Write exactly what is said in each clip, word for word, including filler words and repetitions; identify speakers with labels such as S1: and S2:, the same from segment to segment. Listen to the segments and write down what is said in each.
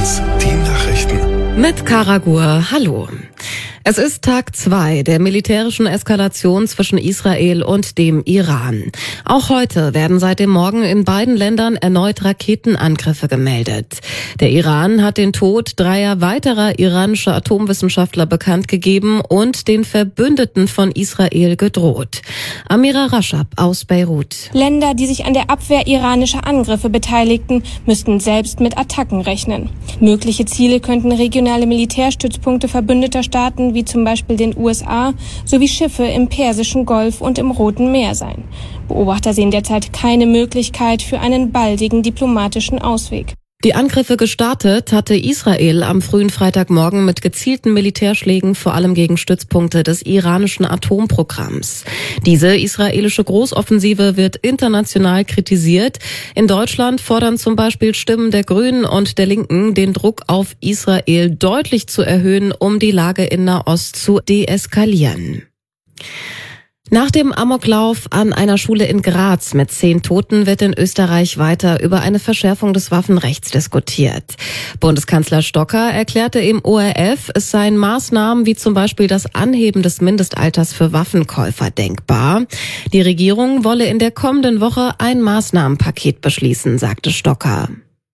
S1: eins, die Nachrichten.
S2: Mit Karagur, hallo. Es ist Tag zwei der militärischen Eskalation zwischen Israel und dem Iran. Auch heute werden seit dem Morgen in beiden Ländern erneut Raketenangriffe gemeldet. Der Iran hat den Tod dreier weiterer iranischer Atomwissenschaftler bekannt gegeben und den Verbündeten von Israel gedroht. Amira Rashab aus Beirut.
S3: Länder, die sich an der Abwehr iranischer Angriffe beteiligten, müssten selbst mit Attacken rechnen. Mögliche Ziele könnten regionale Militärstützpunkte verbündeter Staaten wie zum Beispiel den U S A, sowie Schiffe im Persischen Golf und im Roten Meer sein. Beobachter sehen derzeit keine Möglichkeit für einen baldigen diplomatischen Ausweg.
S2: Die Angriffe gestartet hatte Israel am frühen Freitagmorgen mit gezielten Militärschlägen vor allem gegen Stützpunkte des iranischen Atomprogramms. Diese israelische Großoffensive wird international kritisiert. In Deutschland fordern zum Beispiel Stimmen der Grünen und der Linken, den Druck auf Israel deutlich zu erhöhen, um die Lage in Nahost zu deeskalieren. Nach dem Amoklauf an einer Schule in Graz mit zehn Toten wird in Österreich weiter über eine Verschärfung des Waffenrechts diskutiert. Bundeskanzler Stocker erklärte im O R F, es seien Maßnahmen wie zum Beispiel das Anheben des Mindestalters für Waffenkäufer denkbar. Die Regierung wolle in der kommenden Woche ein Maßnahmenpaket beschließen, sagte Stocker.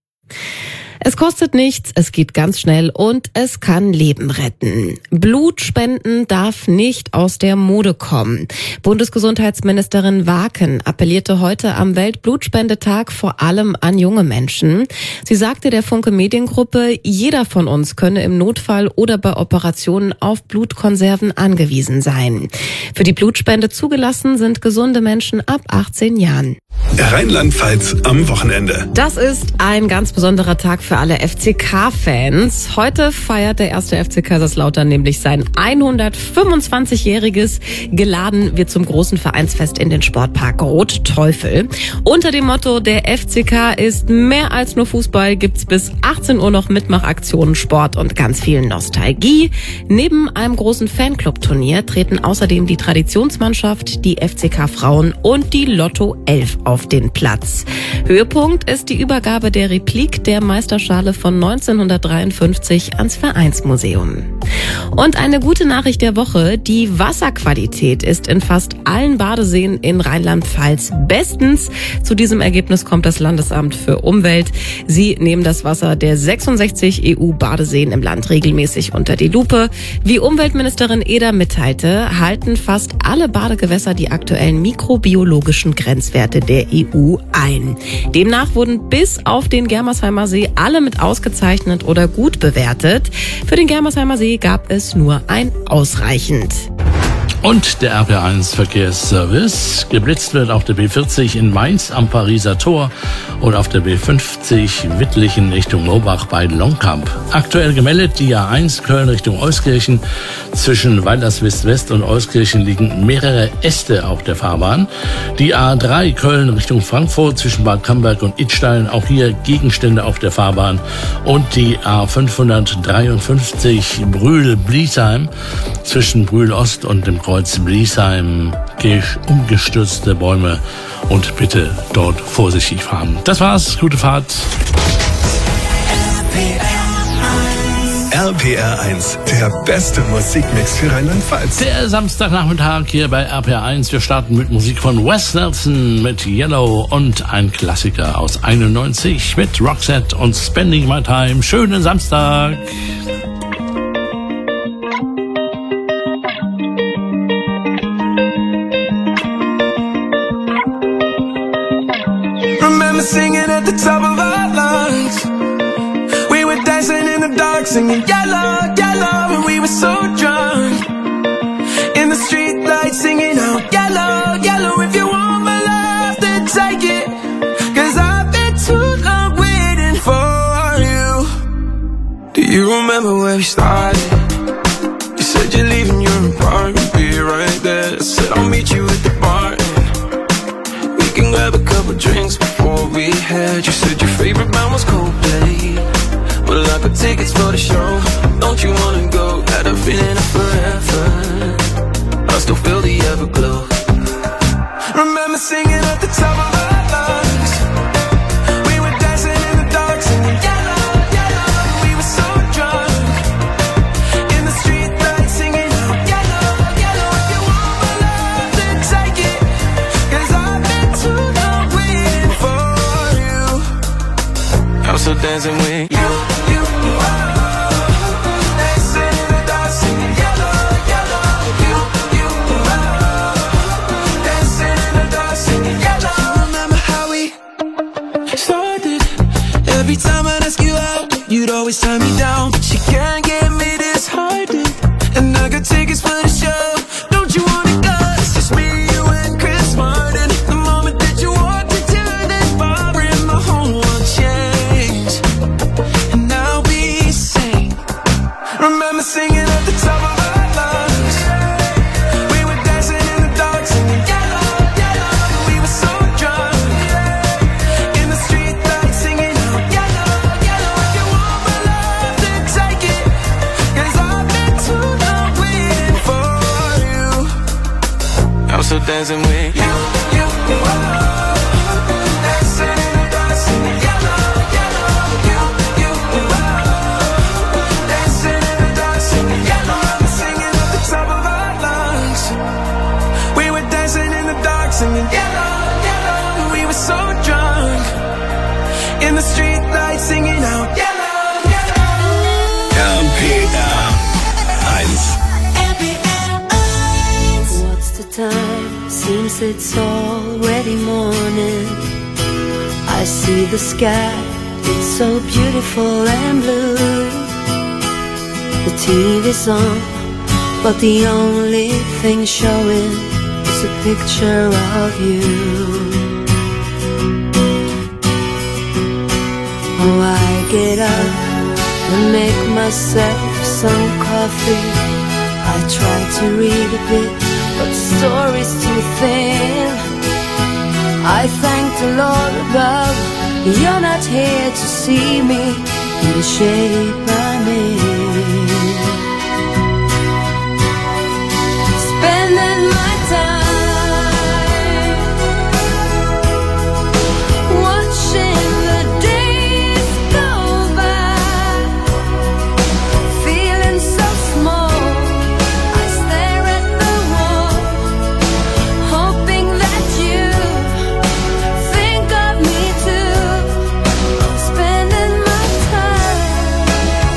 S2: Es kostet nichts, es geht ganz schnell und es kann Leben retten. Blutspenden darf nicht aus der Mode kommen. Bundesgesundheitsministerin Waken appellierte heute am Weltblutspendetag vor allem an junge Menschen. Sie sagte der Funke Mediengruppe, jeder von uns könne im Notfall oder bei Operationen auf Blutkonserven angewiesen sein. Für die Blutspende zugelassen sind gesunde Menschen ab achtzehn Jahren.
S1: Rheinland-Pfalz am Wochenende.
S2: Das ist ein ganz besonderer Tag für alle F C K-Fans. Heute feiert der erste F C Kaiserslautern nämlich sein hundertfünfundzwanzigjähriges. Geladen wird zum großen Vereinsfest in den Sportpark Rot-Teufel. Unter dem Motto, der F C K ist mehr als nur Fußball, gibt's bis achtzehn Uhr noch Mitmachaktionen, Sport und ganz viel Nostalgie. Neben einem großen Fanclub-Turnier treten außerdem die Traditionsmannschaft, die F C K-Frauen und die Lotto elf auf den Platz. Höhepunkt ist die Übergabe der Replik der Meisterschale von neunzehnhundertdreiundfünfzig ans Vereinsmuseum. Und eine gute Nachricht der Woche, die Wasserqualität ist in fast allen Badeseen in Rheinland-Pfalz bestens. Zu diesem Ergebnis kommt das Landesamt für Umwelt. Sie nehmen das Wasser der sechsundsechzig E U-Badeseen im Land regelmäßig unter die Lupe. Wie Umweltministerin Eder mitteilte, halten fast alle Badegewässer die aktuellen mikrobiologischen Grenzwerte der E U ein. Demnach wurden bis auf den Germersheimer See alle mit ausgezeichnet oder gut bewertet. Für den Germersheimer See gab es nur ein ausreichend.
S4: Und der R P eins Verkehrsservice. Geblitzt wird auf der B vierzig in Mainz am Pariser Tor und auf der B fünfzig Wittlichen Richtung Lobach bei Longkamp. Aktuell gemeldet die A eins Köln Richtung Euskirchen. Zwischen Weilerswist West und Euskirchen liegen mehrere Äste auf der Fahrbahn. Die A drei Köln Richtung Frankfurt zwischen Bad Camberg und Idstein. Auch hier Gegenstände auf der Fahrbahn. Und die A fünfhundertdreiundfünfzig Brühl-Bliesheim zwischen Brühl Ost und dem Kreuz Bliesheim, umgestürzte Bäume und bitte dort vorsichtig fahren. Das war's, gute Fahrt.
S1: R P R eins, der beste Musikmix für Rheinland-Pfalz.
S4: Der Samstagnachmittag hier bei R P R eins. Wir starten mit Musik von Wes Nelson mit Yellow und ein Klassiker aus einundneunzig mit Roxette und Spending My Time. Schönen Samstag.
S5: Singing at the top of our lungs. We were dancing in the dark, singing yellow, yellow, and we were so drunk. In the street lights, singing out yellow, yellow. If you want my love, then take it. Cause I've been too long waiting for you. Do you remember where we started? You said you're leaving your apartment, be right there. I said I'll meet you at the bar. We can grab a couple drinks before we head. You said your favorite band was Coldplay. Well, I got tickets for the show. Don't you wanna go? Had a feeling of forever. I still feel the everglow. Remember singing at the top of our lungs. We were dancing in the dark, singing yellow, yellow. We could always tie me down, but she can't get me disheartened. And I got tickets for the show. Don't you wanna go? It's just me, you, and Chris Martin. The moment that you walked into that bar, and my whole world changed, and I'll be sane. Remember singing at the top of our lungs. We were dancing in the dark, singing yellow, yellow. We were so drunk in the street lights, singing out yellow, yellow. If you want my love, then take it, 'cause I've been too long waiting for you. I'm still dancing with you, you, you are. Dancing in the dark, singing yellow, yellow. You, you, you are. Dancing in the dark, singing yellow. Singing at the top of our lungs. We were dancing in the dark, singing yellow, yellow. We were so drunk in the street lights, singing out yellow, yellow.
S1: R P R eins.
S6: What's the time? Seems it's already morning. I see the sky, it's so beautiful and blue. The T V's on, but the only thing showing is a picture of you. Oh, I get up and make myself some coffee. I try to read a bit, but the story's too thin. I thank the Lord above, you're not here to see me in the shape I'm in. Spending my time watching the days go by, feeling so small. I stare at the wall, hoping that you think of me too. I'm spending my time.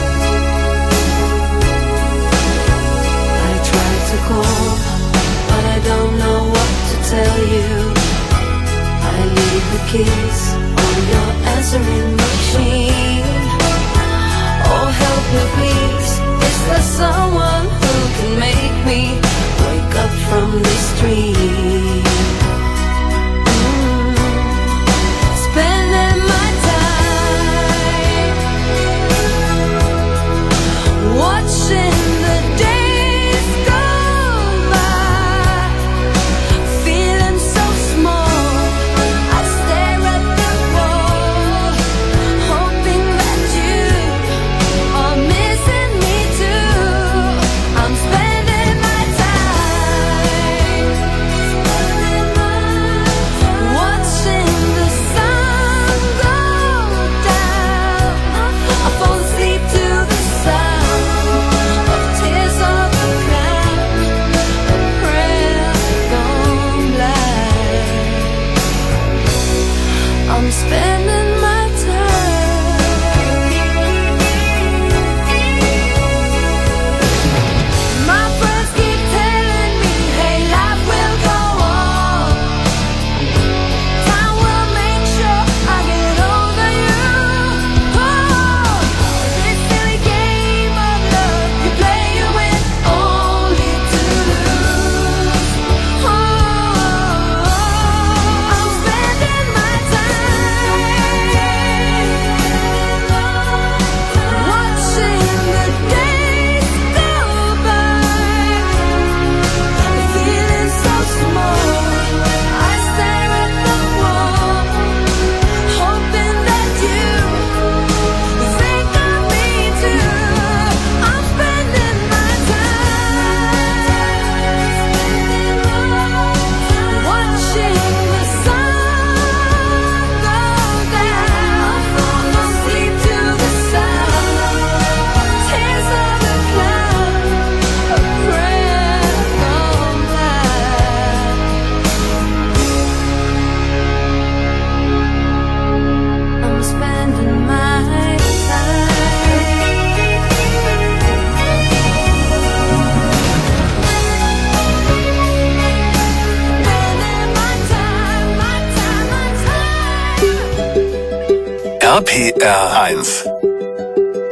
S6: I try to call, but I don't know what to tell you. I leave the keys on your answering machine. Oh, help me please, is there someone who can make me wake up from this dream? Mm. Spending my time watching the days go by, feeling so small. I stare at the wall, hoping that you are missing me too. I'm spending my time watching the sun go down. I fall asleep to the sound of tears on the ground, a prayer gone blind. I'm spending my time. My friends keep telling me, hey, life will go on. Time will make sure I get over you. Oh, this silly game of love you play, you win only to lose. Oh, I'm spending my time watching the days go by, feeling so small. I stare at the wall, hoping that you think of me too. I'm spending my time watching the sun go down. Fall asleep to the sound of tears on the cloud, a prayer gone blind. I'm spending my time.
S1: R P R eins.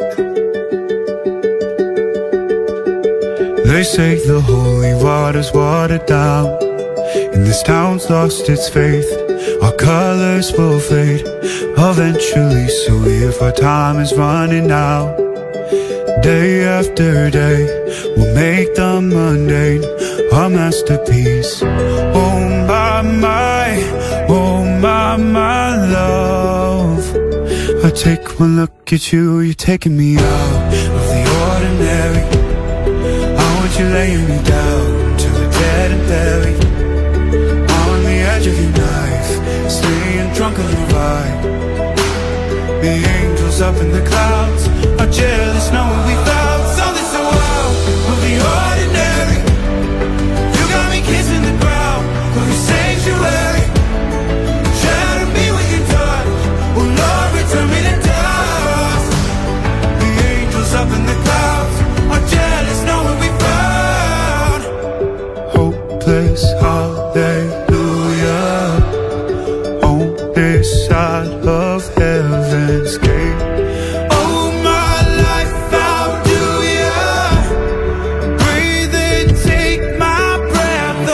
S7: They say the holy water's watered down, and this town's lost its faith. Our colors will fade eventually, so if our time is running out, day after day, we'll make the mundane a masterpiece. Oh my, my, oh my, my love, I take one look at you, you're taking me out of the ordinary. I want you laying me down to the dead and buried, on the edge of your knife, staying drunk on your ride. The angels up in the clouds are jealous knowing we found something so wild of the ordinary. You got me kissing the ground of your sanctuary. Shadow me with your touch, oh Lord, return me to dust. The angels up in the clouds are jealous knowing we found hopeless hallelujah on this side of heaven's gate. Oh my life, how do you breathe and take my breath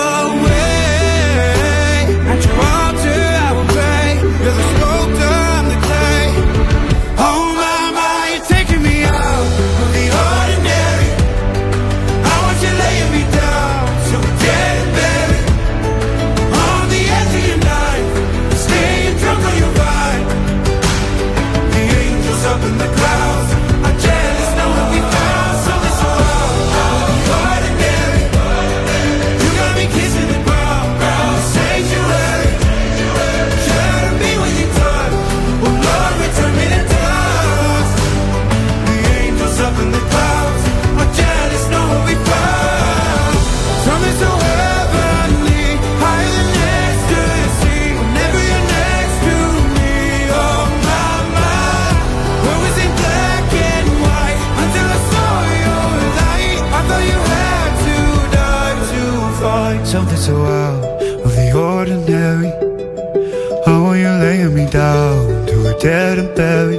S7: away? At your altar I will pray, you're the sculptor, I'm the clay. Oh my, my, you're taking me out of the ordinary. I want you laying me down, so dead and buried, on the edge of your knife, staying drunk on your vine. The angels up in the clouds are jealous knowing we found something so wild of the ordinary. You got me kissing the ground, ground sanctuary. Shadow me with your touch, oh Lord, return me to dust. The angels up in the clouds are jealous knowing we found something so heavenly, higher than ecstasy. Whenever you're next to me, oh my, my, where was it black and white until I saw your light? I thought you had to die to find something so out of the ordinary. Oh, you're laying me down to a dead and buried,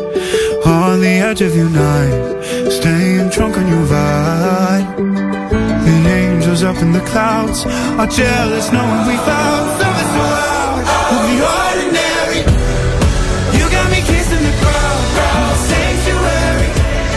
S7: on the edge of your night, staying drunk on your vine. The angels up in the clouds are jealous knowing we found something so out of the ordinary. You got me kissing the ground, ground sanctuary.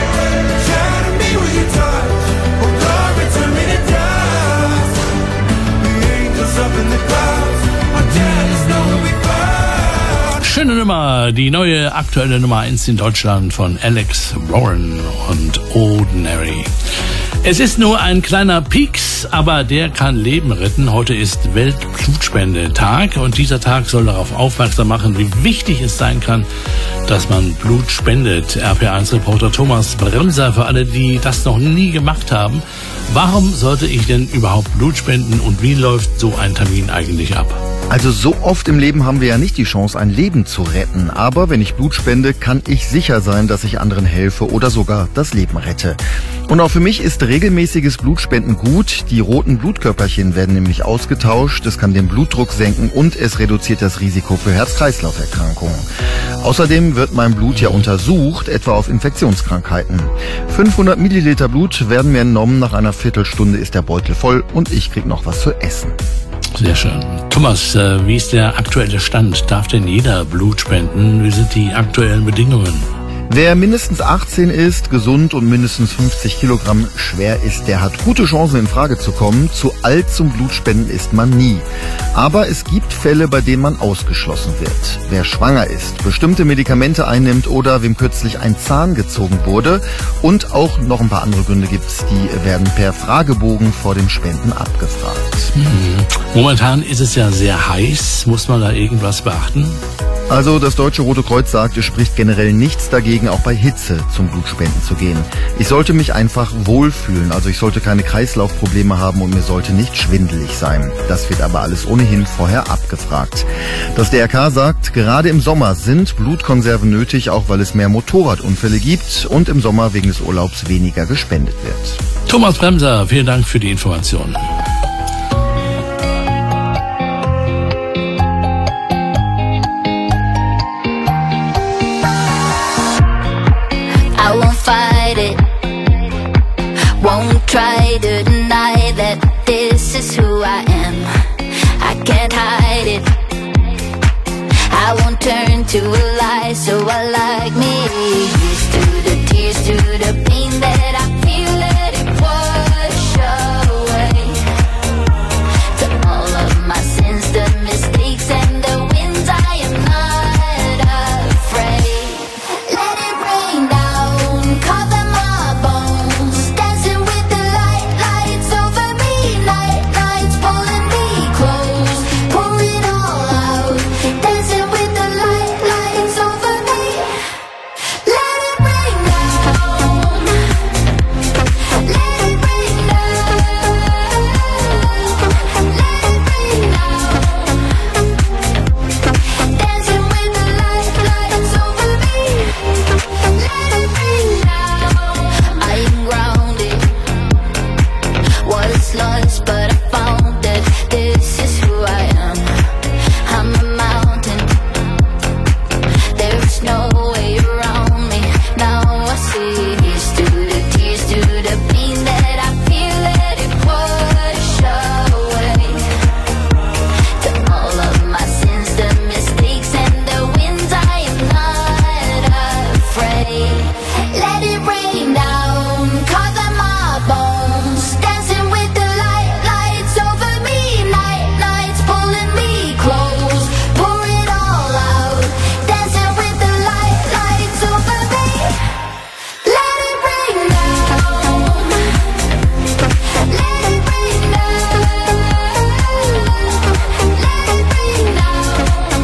S7: Shadow me with your touch, oh Lord, return me to dust. The angels up in the clouds are jealous knowing we found.
S4: Schöne Nummer, die neue aktuelle Nummer eins in Deutschland von Alex Warren und Ordinary. Es ist nur ein kleiner Pieks, aber der kann Leben retten. Heute ist Weltblutspendetag und dieser Tag soll darauf aufmerksam machen, wie wichtig es sein kann, dass man Blut spendet. R P eins Reporter Thomas Bremser, für alle, die das noch nie gemacht haben. Warum sollte ich denn überhaupt Blut spenden und wie läuft so ein Termin eigentlich ab?
S8: Also so oft im Leben haben wir ja nicht die Chance, ein Leben zu retten. Aber wenn ich Blut spende, kann ich sicher sein, dass ich anderen helfe oder sogar das Leben rette. Und auch für mich ist regelmäßiges Blutspenden gut. Die roten Blutkörperchen werden nämlich ausgetauscht. Es kann den Blutdruck senken und es reduziert das Risiko für Herz-Kreislauf-Erkrankungen. Außerdem wird mein Blut ja untersucht, etwa auf Infektionskrankheiten. fünfhundert Milliliter Blut werden mir entnommen. Nach einer Viertelstunde ist der Beutel voll und ich krieg noch was zu essen.
S4: Sehr schön. Thomas, äh, wie ist der aktuelle Stand? Darf denn jeder Blut spenden? Wie sind die aktuellen Bedingungen?
S8: Wer mindestens achtzehn ist, gesund und mindestens fünfzig Kilogramm schwer ist, der hat gute Chancen, in Frage zu kommen. Zu alt zum Blutspenden ist man nie. Aber es gibt Fälle, bei denen man ausgeschlossen wird. Wer schwanger ist, bestimmte Medikamente einnimmt oder wem kürzlich ein Zahn gezogen wurde. Und auch noch ein paar andere Gründe gibt's, die werden per Fragebogen vor dem Spenden abgefragt.
S4: Mhm. Momentan ist es ja sehr heiß. Muss man da irgendwas beachten?
S8: Also das Deutsche Rote Kreuz sagt, es spricht generell nichts dagegen, auch bei Hitze zum Blutspenden zu gehen. Ich sollte mich einfach wohlfühlen, also ich sollte keine Kreislaufprobleme haben und mir sollte nicht schwindelig sein. Das wird aber alles ohnehin vorher abgefragt. Das D R K sagt, gerade im Sommer sind Blutkonserven nötig, auch weil es mehr Motorradunfälle gibt und im Sommer wegen des Urlaubs weniger gespendet wird.
S4: Thomas Bremser, vielen Dank für die Information.
S6: Won't try try to deny that this is who I am. I can't hide it. I won't turn to a lie, so I like me. Here's to the tears, to the pain that I feel, let it wash away. To all of my sins, the mistakes and the wins, I am not afraid. Let it rain down, cover my bones. Dancing with the light, lights over me. Night, nights pulling me close. Pour it all out. Dancing with the light, lights over me. Let it rain down. Let it rain down. Let it rain down. Dancing with the light, lights over me. Let it rain down. I am grounded. Was lost, but I found that this is who I am. I'm a mountain. There is no way around me. Now I see. Here's to the tears, to the pain that I feel, let it wash away. To all of my sins, the mistakes and the wins, I am not afraid. Let it rain down, cover my bones. Dancing with the light, lights over me. Night, nights pulling me close. Pour it all out. Dancing with the light, lights over me. Let it rain down. Let it rain down. Let it rain down.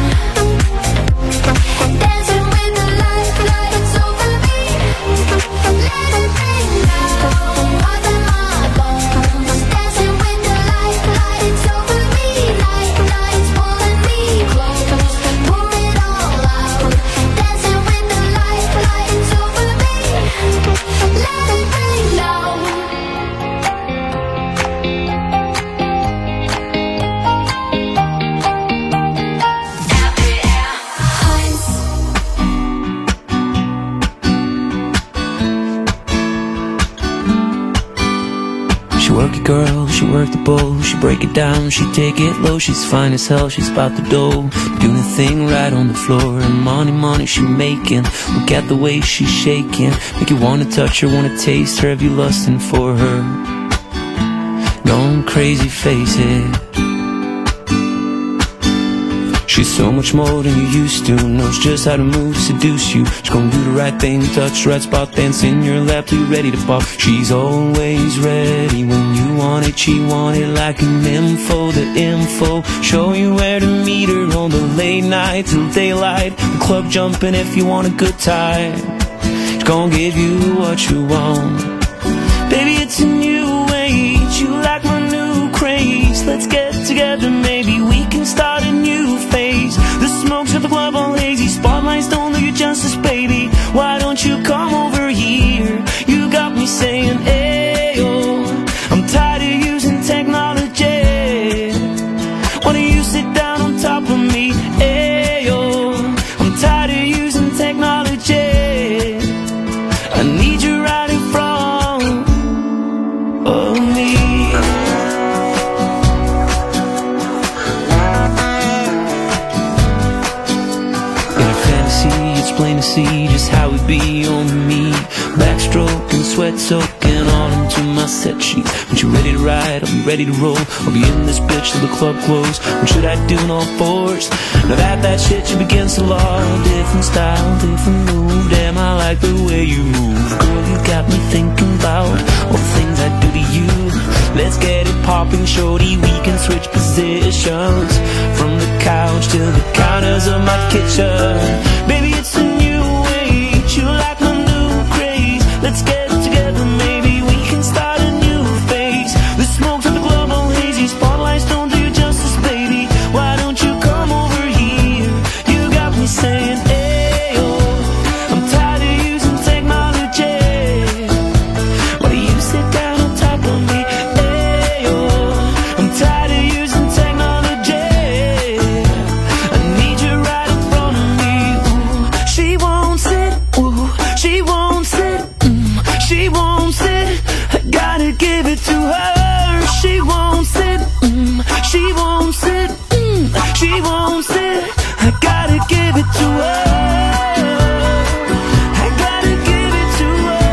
S6: Dancing with the light, lights over me. Let it rain down. Cover my bones. Dancing with the light, lights over me. Night, nights pulling me close. Pour it all out. Dancing with the light, lights over me. Let it rain down.
S9: She work it, girl, she work the bowl. She break it down, she take it low. She's fine as hell, she's about the dough. Doing a thing right on the floor. And money, money she making. Look at the way she's shaking. Make you wanna touch her, wanna taste her. Have you lusting for her? Going crazy, face it. She's so much more than you used to. Knows just how to move, seduce you. She's gonna do the right thing, touch the right spot, dance in your lap till you're ready to pop. She's always ready when you want it. She want it like an info, the info. Show you where to meet her on the late night till daylight. The club jumping if you want a good time. She's gonna give you what you want. Baby, it's a new age. You like my new craze. Let's get together, maybe we can start a new phase. The smoke's at the club all hazy. Spotlights don't do you justice, baby. Why don't you come over here? You got me saying, ayo. I'm tired of using technology. Why don't you sit down on top of me? Ayo. I'm tired of using technology. I need you right in front of me. Plain to see just how it be on me. Backstroke and sweat soaking all into my set sheet. When you're ready to ride, I'll be ready to roll. I'll be in this bitch till the club close. What should I do in all fours? Now that that shit you begin to law. Different style, different move. Damn, I like the way you move. Girl, you got me thinking about all the things I do to you. Let's get it popping, shorty. We can switch positions from the couch to the counters of my kitchen. Baby, it's a new age. You like my new craze. Let's get together, maybe we can start a new phase. The smoke's at the club all hazy. Spotlights don't do you justice, baby. Why don't you come over here? You got me saying, ayo. I'm tired of using technology. Why do you sit down on top of me? Ayo. I'm tired of using technology. I need you right in front of me. Ooh. She won't sit, ooh. She won't sit, mm. She won't sit. I gotta give it to her. She wants it, mm, she wants it, mm, she wants it. I gotta give it to her. I gotta give it to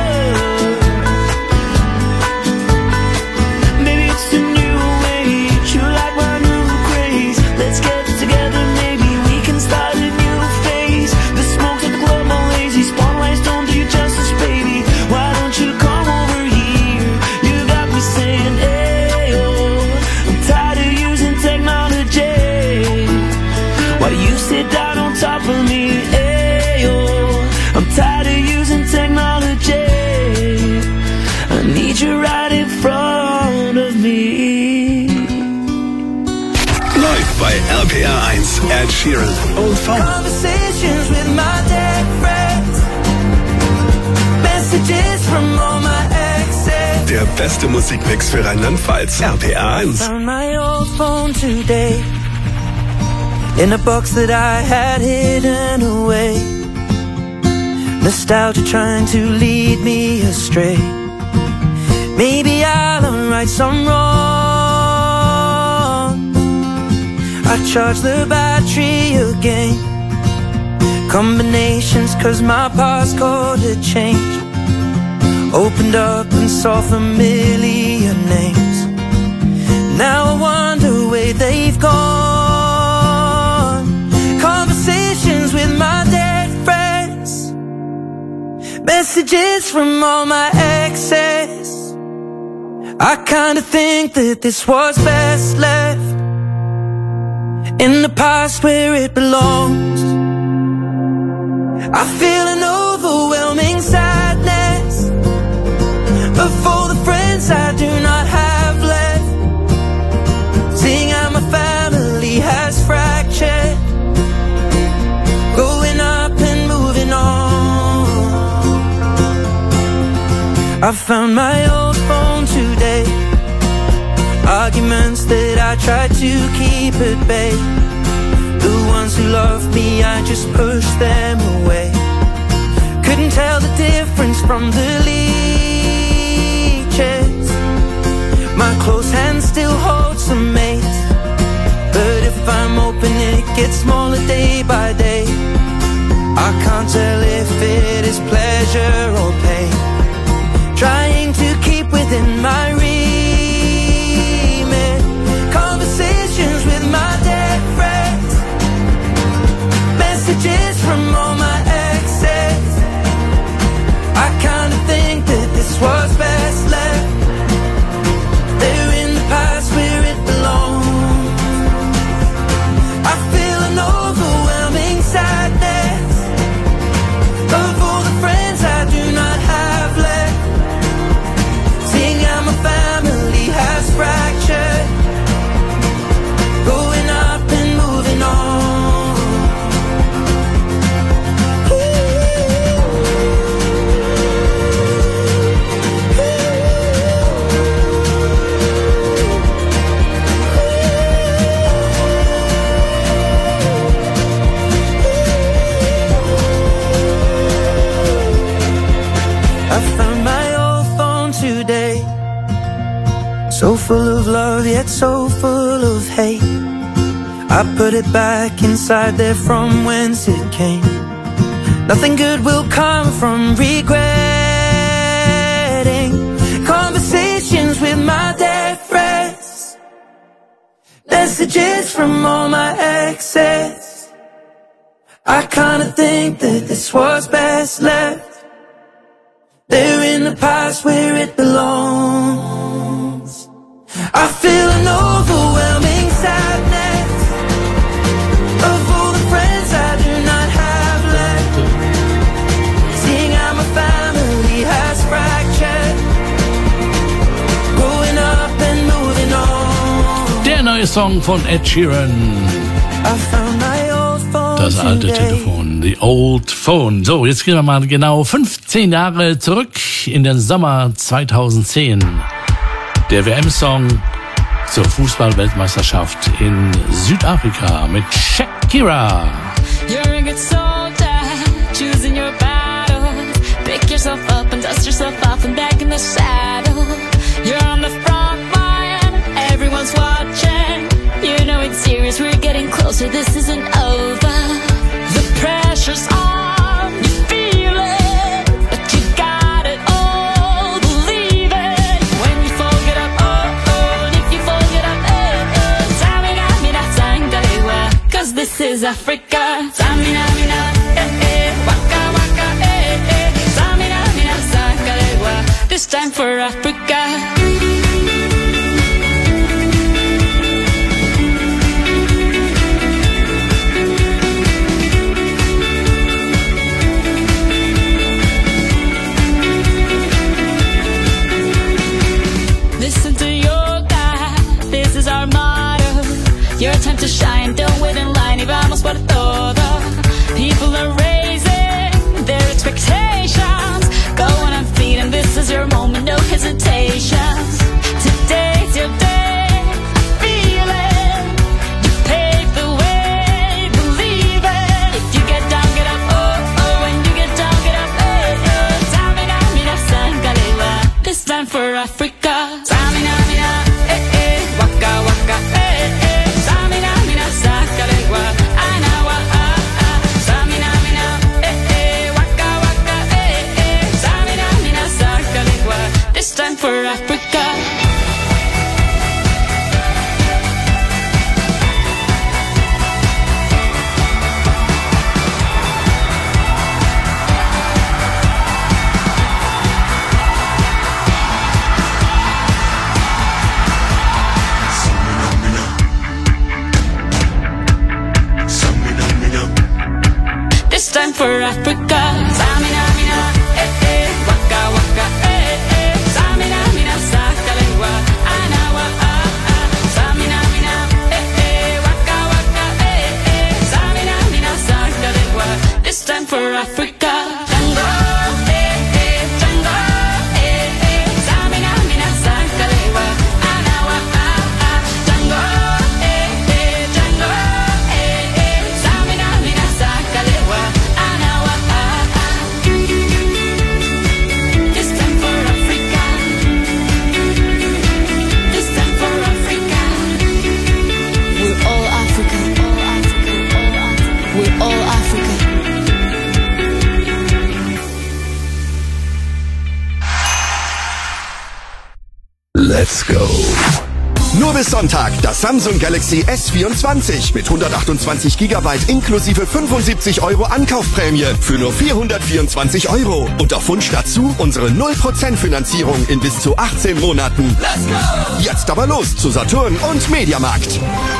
S9: her. Maybe it's a new age. You like my new craze. Let's get together, maybe we can start a new phase. The smoke's at the club, all lazy. Spotlights don't do you justice, baby. Why don't you come over here? You got me saying, hey, oh, I'm tired of using technology. Why do you sit down on top of me? Hey, oh, I'm tired of using technology. I need you right in front of me.
S1: Läuft bei R P R eins. Ed Sheeran, Old Phone.
S7: Conversations with my dead friends. Messages from all my exes.
S1: Der beste Musikmix für Rheinland-Pfalz. R P R eins.
S7: Found my old phone today in a box that I had hidden away. Nostalgia trying to lead me astray. Maybe I'll unright some wrong. I charge the battery again. Combinations cause my passcode had changed. Opened up and saw familiar names. Now I wonder where they've gone. Conversations with my dead friends. Messages from all my exes. I kinda think that this was best left in the past where it belongs. I feel an overwhelming sadness of all the friends I do not have left. Seeing how my family has fractured, growing up and moving on. I found my old phone today. Arguments that I tried to keep at bay. The ones who loved me, I just pushed them away. Couldn't tell the difference from the leeches. My close hand still holds some mates, but if I'm open it gets smaller day by day. I can't tell if it is pleasure or pain. Trying to keep within my remit. Conversations with my dead friends. Messages from all my exes. I kinda think that this was best left. They're in the past where it belongs. I feel an overwhelming sadness of all the friends I do not have left. Seeing how my family has fractured, growing up and moving on. I found my old phone today, so full of love yet so full of hate. I put it back inside there from whence it came. Nothing good will come from regretting. Conversations with my dead friends. Messages from all my exes. I kinda think that this was best left. They're in the past where it belongs. I feel an overwhelming sadness of all the friends I do not have left. Seeing how my family has fractured, growing up and moving on.
S4: Der neue Song von Ed Sheeran.
S7: I found my old phone
S4: Das alte
S7: today.
S4: Telefon, the old phone. So, jetzt gehen wir mal genau fünfzehn Jahre zurück in den Sommer zweitausendzehn. Der W M-Song zur Fußball-Weltmeisterschaft in Südafrika mit Shakira.
S10: You're a good soldier, choosing your battles. Pick yourself up and dust yourself off and back in the saddle. You're is Africa. Samina, mina, eh, eh, waka, waka, eh, eh. Samina, mina, sakalewa. This time for Africa. Listen to your God, this is our motto. Your time to shine, don't wait in line. Y vamos por todo. People are raising their expectations. Go on and feed, and this is your moment, no hesitations. Today's your day, feel it. You pave the way, believe it. If you get down, get up, oh, oh. When you get down, get up, eh, eh. Samina, mina, sangalewa. This time for Africa. Samina, mina, eh, eh. Waka, waka, eh, eh. Samina, mina, sakalewa. Anawa, ah, ah. Samina, mina, eh, eh. Waka, waka, eh, eh. Samina, mina, sakalewa. This time for Africa. This time for Africa. Samina, mina, eh, eh. Waka, waka, eh, eh. Samina, mina, sakalewa. Anawa, ah, ah. Samina, mina, eh, eh. Waka, waka, eh, eh. Samina, mina, sakalewa. This time for Africa. Tango, eh, eh. Tango, eh, eh. Samina, mina, sakalewa. Anawa, ah, ah. Tango, eh, eh. Tango, eh, eh. Samina, mina, sakalewa. Anawa, ah, ah. This time for Africa. This time for Africa. We're all Africa. All Africa. All Africa. We're all Africa.
S1: Let's go.
S11: Nur bis Sonntag das Samsung Galaxy S vierundzwanzig mit hundertachtundzwanzig Gigabyte inklusive fünfundsiebzig Euro Ankaufprämie für nur vierhundertvierundzwanzig Euro. Und auf Wunsch dazu unsere null Prozent Finanzierung in bis zu achtzehn Monaten. Let's go! Jetzt aber los zu Saturn und Mediamarkt.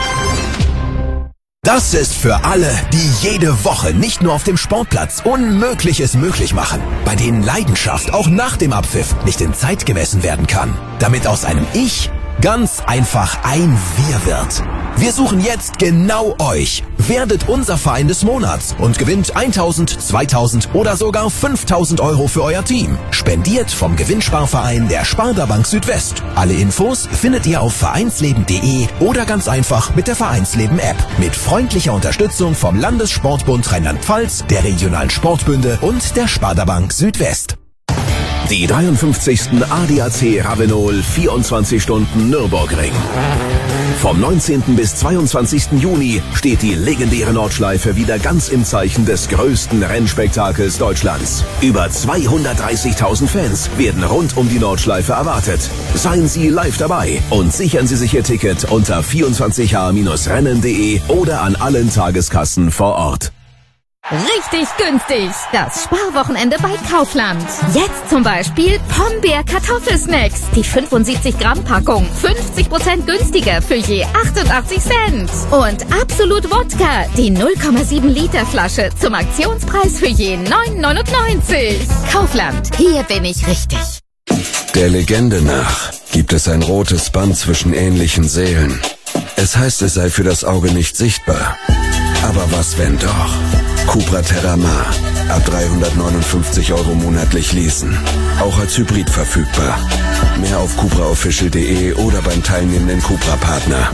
S12: Das ist für alle, die jede Woche nicht nur auf dem Sportplatz Unmögliches möglich machen, bei denen Leidenschaft auch nach dem Abpfiff nicht in Zeit gemessen werden kann, damit aus einem Ich ganz einfach ein Wir wird. Wir suchen jetzt genau euch. Werdet unser Verein des Monats und gewinnt eintausend, zweitausend oder sogar fünftausend Euro für euer Team. Spendiert vom Gewinnsparverein der Sparda Bank Südwest. Alle Infos findet ihr auf vereinsleben punkt de oder ganz einfach mit der Vereinsleben-App. Mit freundlicher Unterstützung vom Landessportbund Rheinland-Pfalz, der regionalen Sportbünde und der Sparda Bank Südwest.
S13: Die dreiundfünfzigsten A D A C Ravenol vierundzwanzig Stunden Nürburgring. Vom neunzehnten bis zweiundzwanzigsten Juni steht die legendäre Nordschleife wieder ganz im Zeichen des größten Rennspektakels Deutschlands. Über zweihundertdreißigtausend Fans werden rund um die Nordschleife erwartet. Seien Sie live dabei und sichern Sie sich Ihr Ticket unter vierundzwanzig h rennen punkt de oder an allen Tageskassen vor Ort.
S14: Richtig günstig. Das Sparwochenende bei Kaufland. Jetzt zum Beispiel Pombeer Kartoffelsnacks. Die fünfundsiebzig Gramm Packung. fünfzig Prozent günstiger für je achtundachtzig Cent. Und Absolut Wodka. Die null Komma sieben Liter Flasche zum Aktionspreis für je neun neunundneunzig. Kaufland. Hier bin ich richtig.
S15: Der Legende nach gibt es ein rotes Band zwischen ähnlichen Seelen. Es heißt, es sei für das Auge nicht sichtbar. Aber was, wenn doch? Cupra Terramar. Ab dreihundertneunundfünfzig Euro monatlich leasen. Auch als Hybrid verfügbar. Mehr auf cupra official punkt de oder beim teilnehmenden Cupra-Partner.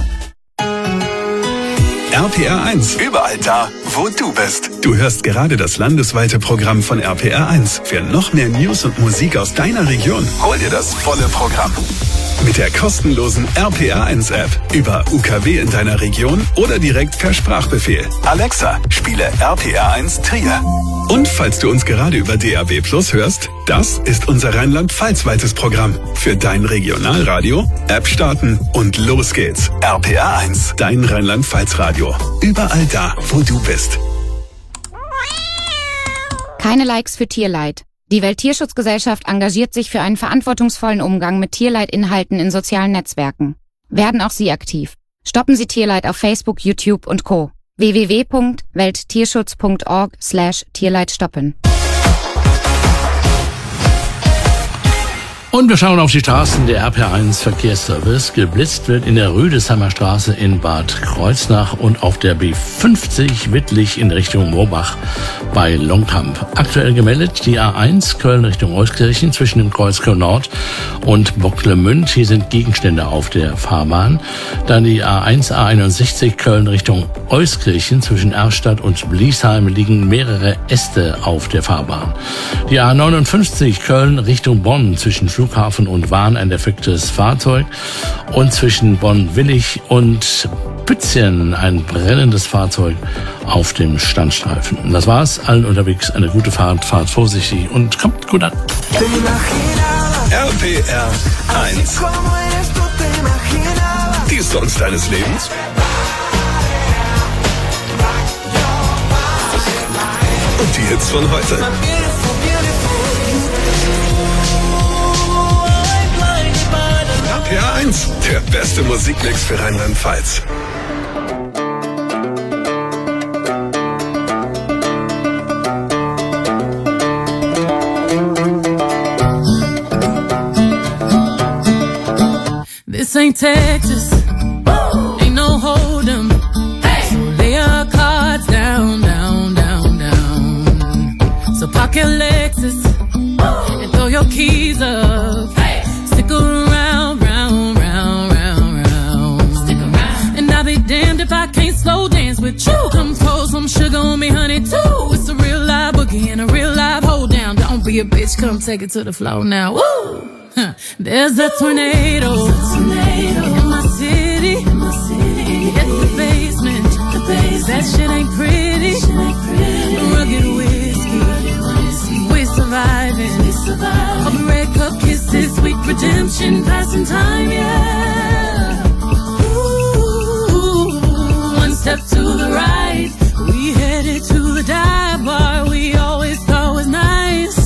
S1: R P R eins.
S11: Überall da, wo du bist.
S1: Du hörst gerade das landesweite Programm von R P R eins. Für noch mehr News und Musik aus deiner Region,
S11: Hol dir das volle Programm.
S1: Mit der kostenlosen R P R eins App. Über U K W in deiner Region oder direkt per Sprachbefehl. Alexa, spiele R P R eins Trier. Und falls du uns gerade über D A B Plus hörst, das ist unser Rheinland-Pfalz-weites Programm. Für dein Regionalradio, App starten und los geht's. R P R eins, dein Rheinland-Pfalz-Radio. Überall da, wo du bist.
S16: Keine Likes für Tierleid. Die Welttierschutzgesellschaft engagiert sich für einen verantwortungsvollen Umgang mit Tierleidinhalten in sozialen Netzwerken. Werden auch Sie aktiv. Stoppen Sie Tierleid auf Facebook, YouTube und Co. w w w punkt welttierschutz punkt org slash Tierleid stoppen.
S4: Und wir schauen auf die Straßen. Der R P R eins Verkehrsservice. Geblitzt wird in der Rüdesheimer Straße in Bad Kreuznach und auf der B fünfzig Wittlich in Richtung Moorbach bei Longkamp. Aktuell gemeldet die A eins Köln Richtung Euskirchen zwischen dem Kreuzkör Nord und Bocklemünd. Hier sind Gegenstände auf der Fahrbahn. Dann die A eins A einundsechzig Köln Richtung Euskirchen zwischen Erstadt und Bliesheim liegen mehrere Äste auf der Fahrbahn. Die A neunundfünfzig Köln Richtung Bonn zwischen Flughafen und Wahn ein defektes Fahrzeug und zwischen Bonn-Willig und Pützchen ein brennendes Fahrzeug auf dem Standstreifen. Das war's. Allen unterwegs eine gute Fahrt, fahrt vorsichtig und kommt gut an.
S1: R P R eins. Die Songs deines Lebens. Und die Hits von heute. R P R eins, der beste Musikmix für Rheinland-Pfalz.
S17: This ain't Texas, ain't no hold'em. So lay your cards down, down, down, down. So park your Lexus and throw your keys up. Stick around, round, round, round, round. Stick around. And I'll be damned if I can't slow dance with you. Come pour some sugar on me, honey, too. It's a real live boogie and a real live hold down. Don't be a bitch, come take it to the floor now. Woo! Huh. There's a tornado, tornado in my city, in my city. At the basement, the basement. That shit ain't pretty, shit ain't pretty. Rugged whiskey, whiskey. We're surviving, we surviving. All the red cup kisses, sweet redemption, passing time, yeah. Ooh, one step to the right, we headed to the dive bar we always thought was nice.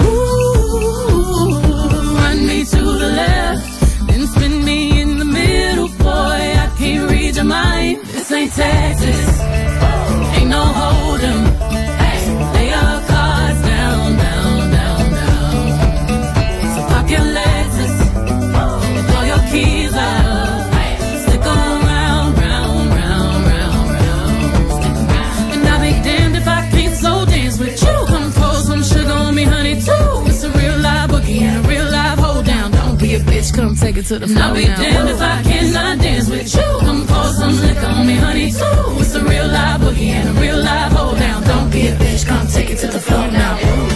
S17: To the left, then spin me in the middle, boy, I can't read your mind. This ain't Texas, ain't no hold'em. Lay your cards down, down, down, down. So pop your Lexus and throw your keys up. Stick around, round, round, round, round. And I'll be damned if I can't slow dance with you. Come pour some sugar on me, honey, too. It's a real live boogie and a real live hold down. Don't be a bitch, come take it to the floor. I'll be damned if I cannot dance with you. Come pour some liquor on me, honey, too. It's a real live boogie and a real live hold down. Don't be a bitch, come take it to the floor now.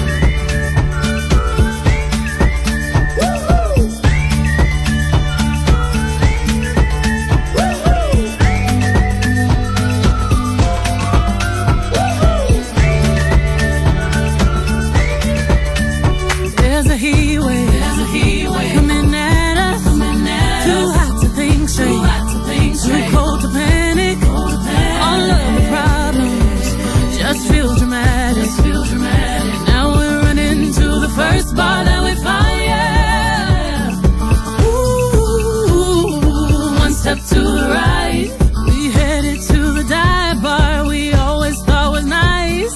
S17: There's a heat wave, there's a heat wave coming at us, coming at too us. Hot to think straight, too hot to think straight, too cold to panic, cold to panic. All of the problems just feel dramatic, just feel dramatic. Now we're running to the first bar that we find, yeah. Ooh, one step to the right, we headed to the dive bar we always thought was nice.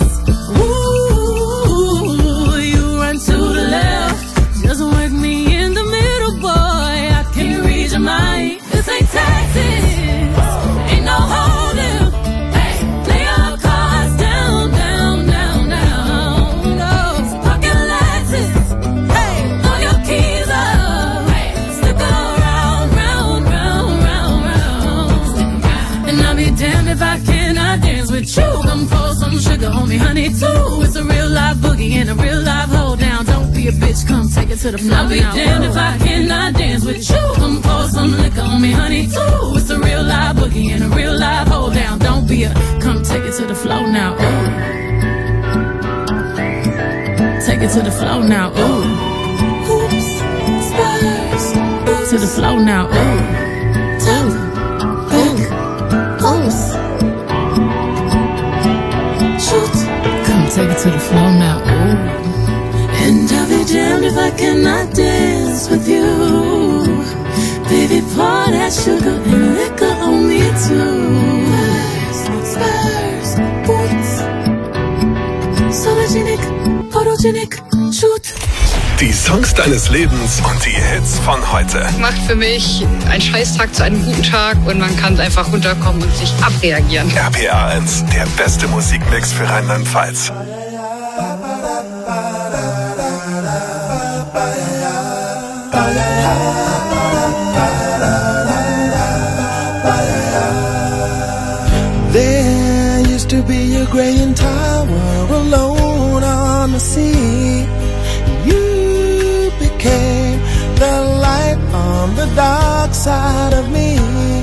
S17: Ooh, you run to the left, just work me in the middle, boy, I can't read your mind. This ain't Texas, ain't no hold'em. Lay your cards down, down, down, down. No, so park your Lexus, hey, throw your keys up. Stick around, round, round, round, round. And I'll be damned if I cannot dance with you. Come pour some sugar on me, honey, too. It's a real live boogie and a real live hold down. Don't be be a bitch, come take it to the floor. I'll be damned if I cannot dance with you. Come pour some liquor on me, honey, too. It's a real live boogie and a real live hold down. Don't be a, come take it to the floor now, ooh. Take it to the floor now, ooh. Hoops, spurs, to the floor now, ooh. Two, back, oops. Shoot, come take it to the floor now, ooh. And I'll be damned if I cannot dance with you. Baby, pour that sugar and liquor on me too. Spurs, boots, Sologenic, Photogenic, shoot.
S1: Die Songs deines Lebens und die Hits von heute.
S18: Macht für mich einen Scheißtag zu einem guten Tag und man kann einfach runterkommen und sich abreagieren.
S1: R P R eins, der beste Musikmix für Rheinland-Pfalz.
S5: There used to be a graying tower alone on the sea. You became the light on the dark side of me.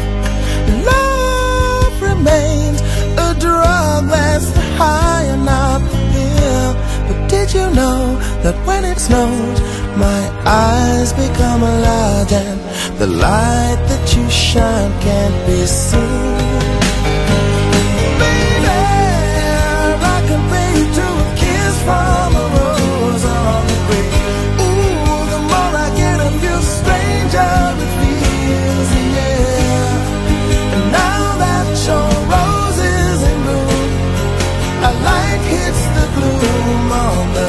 S5: Love remains a drug that's the high and not the pill. But did you know that when it snows, my eyes become a light and the light that you shine can't be seen? From a rose on the grave. Ooh, the more I get of you, stranger it feels, yeah. And now that your rose is in bloom, a light hits the gloom on the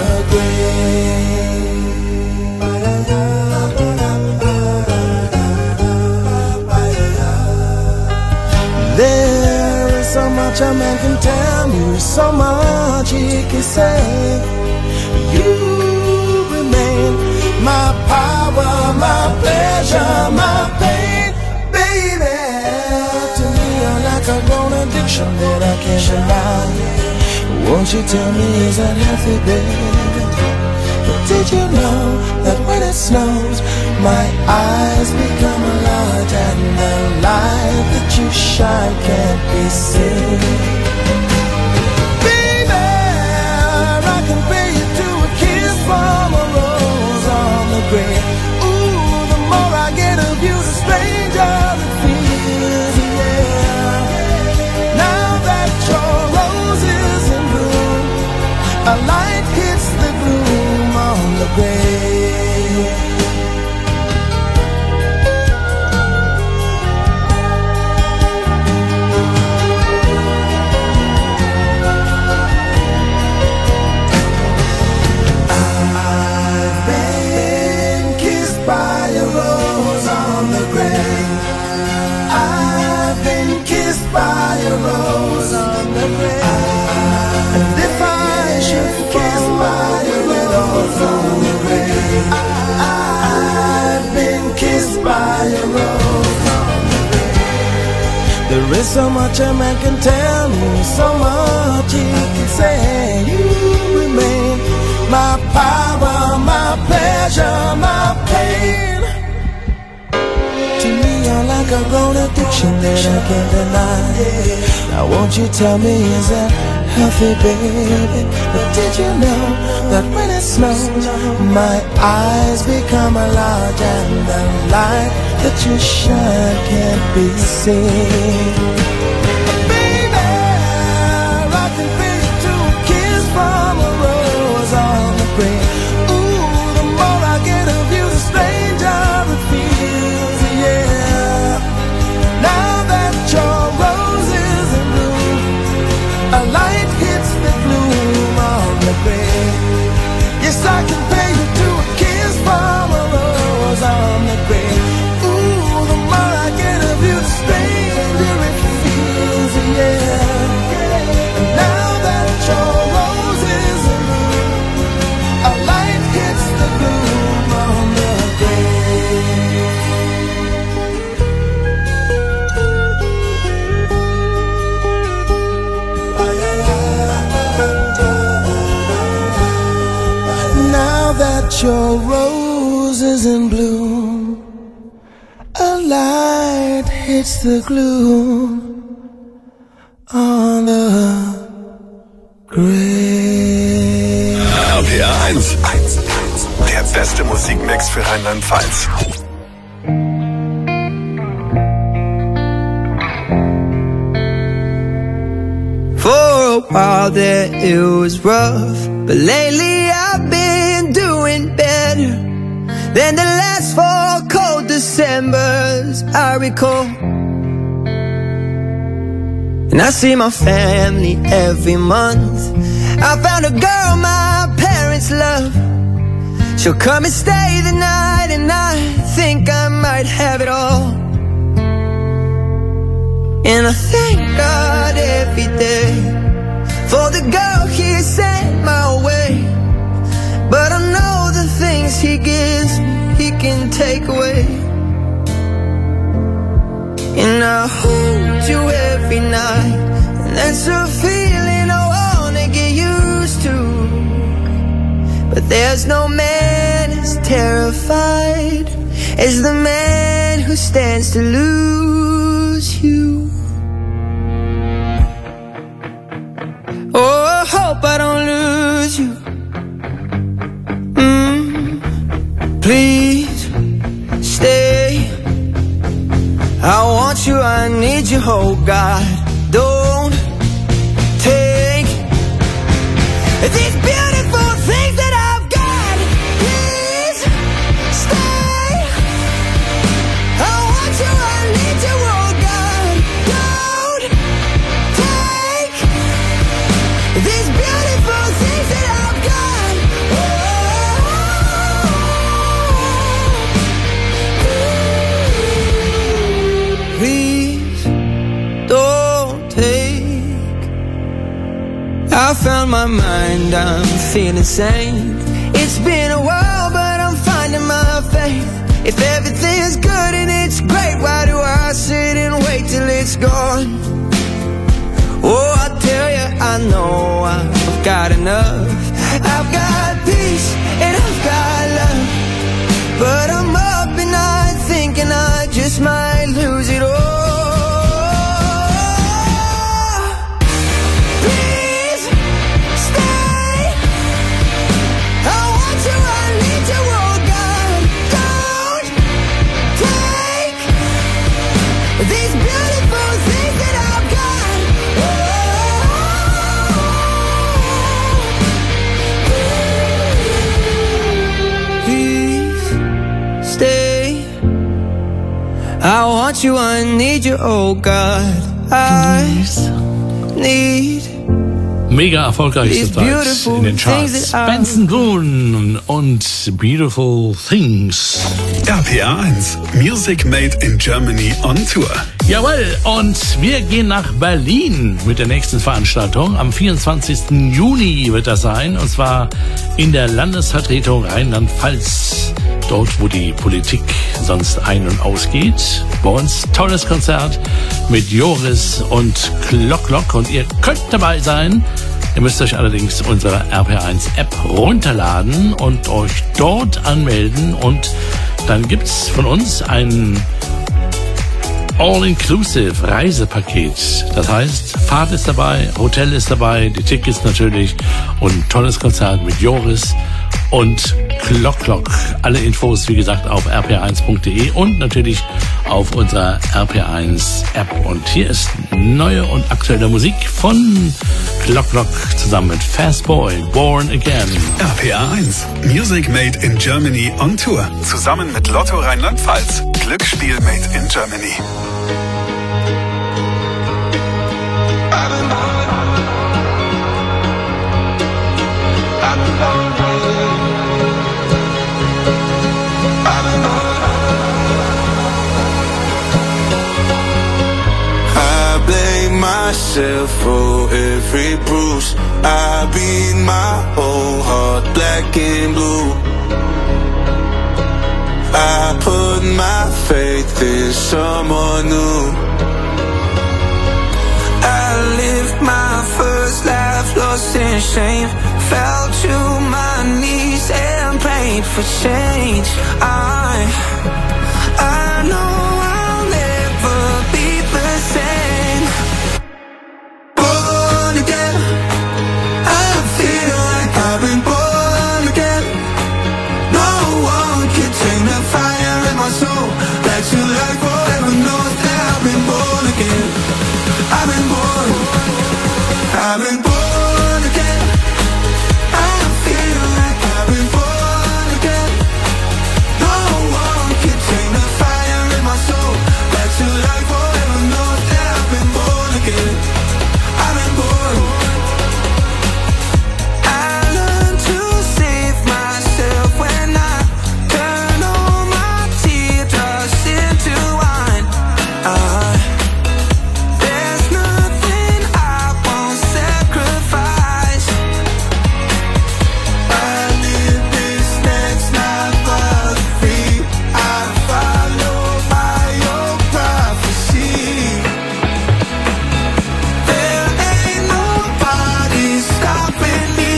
S5: grave. There is so much a man can tell you, so much he can say. You remain my power, my pleasure, my pain, baby. To me you're like a grown addiction that I can't deny. Won't you tell me, is that healthy, baby? But did you know that when it snows, my eyes become a light and the light that you shine can't be seen? From a rose on the grave. Ooh, the more I get of you, the stranger it feels, yeah. Now that your rose is in bloom, a light hits the gloom on the grave. By a rose on the grave. And if I should kiss by a rose on the grave, I've been kissed by a rose on the grave. There is so much a man can tell me, so much he can say. You remain my power, my pleasure, my pain. To me you're like a grown addiction that I can't deny. Now won't you tell me, is that healthy, baby? But did you know that when it snows, my eyes become a light and the light that you shine can't be seen? Baby, I can feel you to a kiss from a rose on the grave. Ooh, the more I get of you, the stranger it feels, yeah. Now that your rose is in bloom, a light hits the gloom on the grave. Yes, I can pay you to a kiss from a rose on the grave. Ooh, the more I get of you, the stranger it feels. are roses in bloom. A light hits the gloom on the grave.
S1: R P R eins. Der beste Musikmix für Rheinland-Pfalz.
S5: For a while there it was rough, but lately I've been doing better than the last four cold Decembers I recall. And I see my family every month. I found a girl my parents love. She'll come and stay the night, and I think I might have it all. And I thank God every day for the girl He sent my way. But I know the things He gives me, He can take away. And I hold you every night, and that's a feeling I wanna get used to. But there's no man as terrified as the man who stands to lose you. Oh, I hope I don't lose you. Mm, please stay. I want you, I need you, oh God. Don't take these beautiful things that I've got. Please stay. I want you, I need you, oh God. Don't take these beautiful things that I've got. Oh, please don't take. I found my mind, I'm feeling sane. It's been a while, but I'm finding my faith. If everything's good and it's great, why do I sit and wait till it's gone? Oh, I tell you, I know I've got enough. I've got peace and I've got love. But I'm up at night thinking I just might lose it all. Please stay. I want you, I need you, oh God. Don't take these beautiful things that I've got. Please stay. I want you, I need you, oh God. I need.
S4: Mega erfolgreichste Zeit in den Charts. Benson Boone und Beautiful Things.
S1: R P R eins. Music Made in Germany on Tour.
S4: Jawohl, und wir gehen nach Berlin mit der nächsten Veranstaltung. Am vierundzwanzigsten Juni wird das sein, und zwar in der Landesvertretung Rheinland-Pfalz. Dort, wo die Politik sonst ein- und ausgeht. Bei uns tolles Konzert mit Joris und Klock Klock, und ihr könnt dabei sein. Ihr müsst euch allerdings unsere R P R eins App runterladen und euch dort anmelden, und dann gibt's von uns ein All-Inclusive Reisepaket. Das heißt, Fahrt ist dabei, Hotel ist dabei, die Tickets natürlich und ein tolles Konzert mit Joris und Klock Klock. Alle Infos, wie gesagt, auf r p r eins punkt d e und natürlich auf unserer R P R eins App. Und hier ist neue und aktuelle Musik von Klock Klock zusammen mit Fast Boy, Born Again.
S1: R P R eins. Music Made in Germany on Tour. Zusammen mit Lotto Rheinland-Pfalz. Glücksspiel Made in Germany.
S7: I blame myself for every bruise. I beat my whole heart black and blue. I put my faith in someone new. I lived my first life lost in shame. Fell to my knees and
S5: prayed for change. I, I know I'll never be the same. Born again, I feel like I've been born again. No one can take the fire in my soul. That you like forever knows that I've been born again. I've been born, I've been born again. I feel like I've been born again. No one can take the fire in my soul. That you like forever knows that I've been born again. I've been born. I learned to save myself when I turn all my teardrops into wine. Uh, there's nothing I won't sacrifice. I live this next life for free. I follow by your prophecy. There ain't nobody stopping me.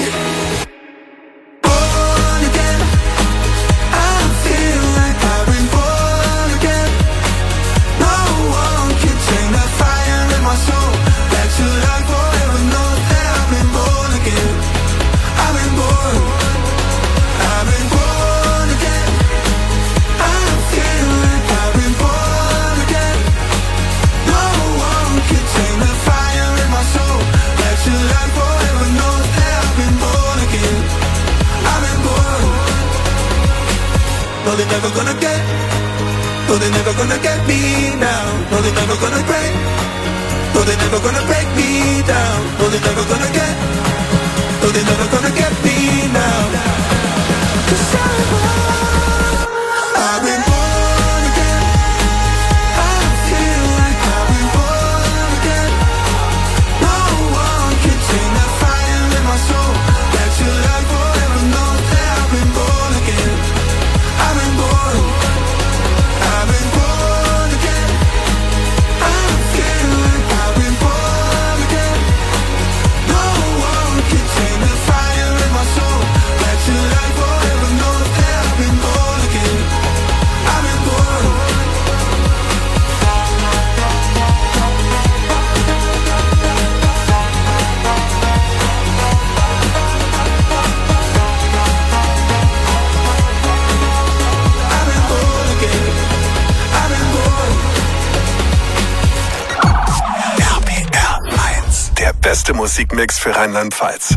S5: Born again, I feel like I've been born again. No one can take the fire in my soul. That you like forever knows that I've been born again. I've been born, I've been born again. I feel like I've been born again. No one can take the fire in my soul. That you like forever knows that I've been born again. I've been born. No, they're never gonna get. No, they're never gonna get me now. No, they're never gonna break. No, they're never gonna break me down. No, they're never gonna get. No, they're never gonna get me now. 'Cause I'm born. I've been born again. I feel like I've been born again. No one can take the fire in my soul. That you like forever knows that I've been born again. I've been born. I've been born again. I feel like I've been born again. No one can take the fire in my soul. That you like forever knows that I've been born again. I've been born. I've been born again. I've been born.
S1: R P R eins, der beste Musikmix für Rheinland-Pfalz.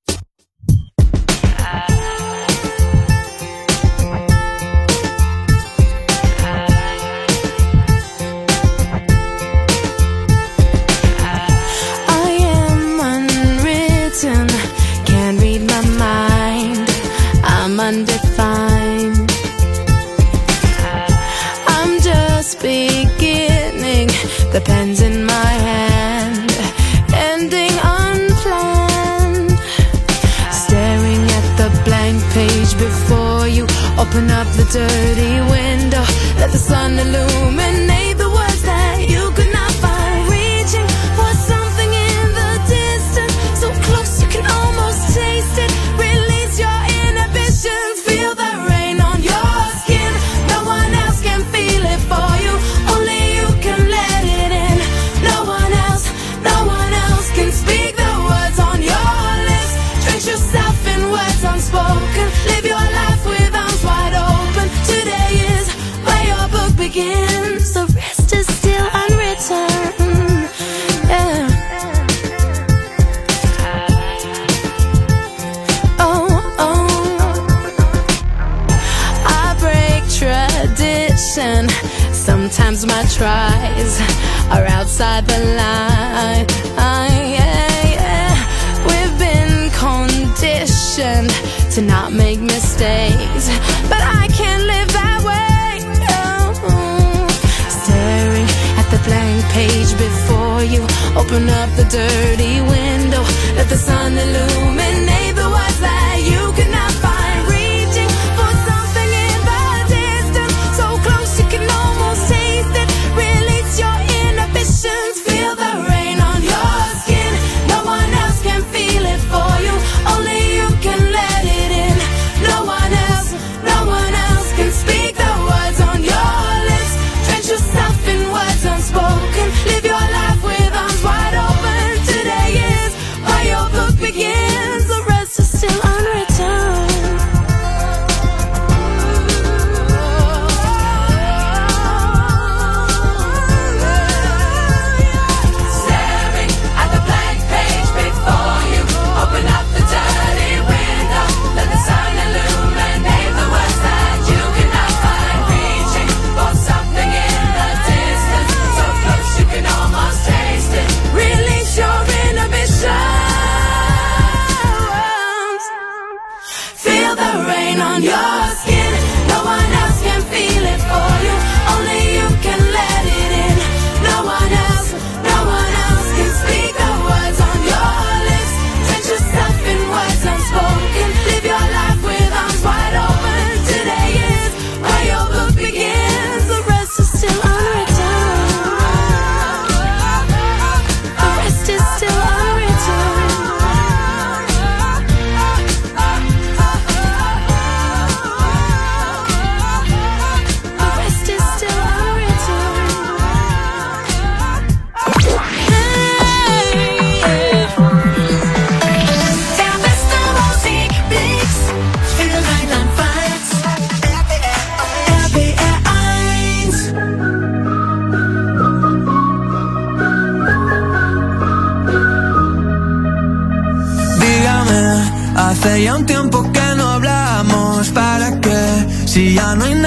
S6: I am unwritten, can't read my mind. I'm undefined. I'm just beginning, the pen's in my hand, ending unplanned. Staring at the blank page before you, open up the dirty window, let the sun illuminate the words that you could not find. Reaching for something in the distance, so close you can almost taste it. Release your inhibitions, feel the rain on your skin. No one else can feel it for you, only you can let it in. No one else, no one else can speak the words on your lips. Drench yourself in words unspoken, live your life with arms wide open. Today is where your book begins, the rest is still unwritten. Yeah. Oh, oh. I break tradition. Sometimes my tries are outside the line. Yeah, yeah. We've been conditioned to not make mistakes, but I can't live that way. Oh. Staring at the blank page before you, open up the dirty window, let the sun illuminate the words that you cannot find. Reaching for something in the distance, so close you can almost taste it. Release your inhibitions, feel the rain on your skin. No one else can feel it for you, only you can let it in. No one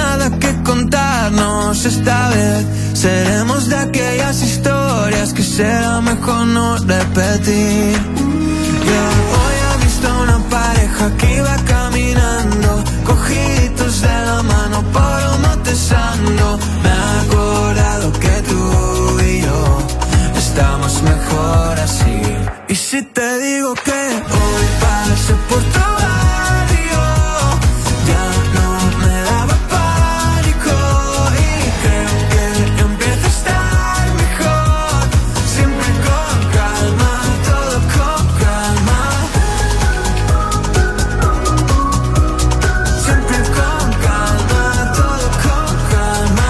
S5: nada que contarnos esta vez. Seremos de aquellas historias que será mejor no repetir. Yo hoy he visto a una pareja que iba caminando, cogiditos de la mano por un monte santo. Me he acordado que tú y yo estamos mejor así. Y si te digo que hoy pasé por tu barrio, ya no me daba pánico y creo que empieza a estar mejor. Siempre con calma, todo con calma. Siempre con calma, todo con calma.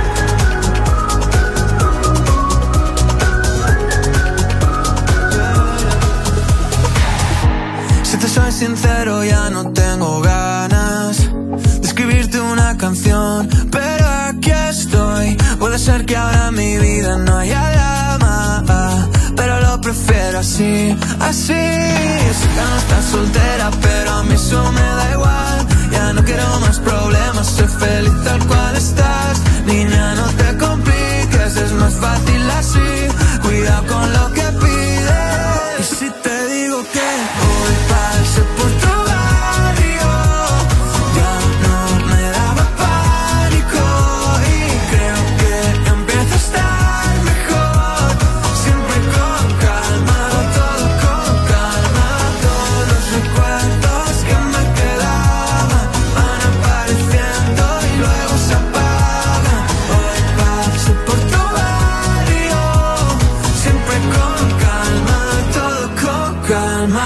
S5: Si te soy sincero, ya no tengo ganas de escribirte una canción, pero aquí estoy. Puede ser que ahora en mi vida no haya drama, pero lo prefiero así, así. Sé que no estás soltera, pero a mí eso me da igual. Ya no quiero más problemas, soy feliz tal cual estás. Niña, no te compliques, es más fácil así. Cuidado con lo que pides. Y si te digo que hoy pasé por tu barrio, ya no me daba pánico y creo que empieza a estar mejor. Siempre con calma, todo con calma. Todos los recuerdos que me quedaban van apareciendo y luego se apagan. Hoy pasé por tu barrio, siempre con calma, todo con calma.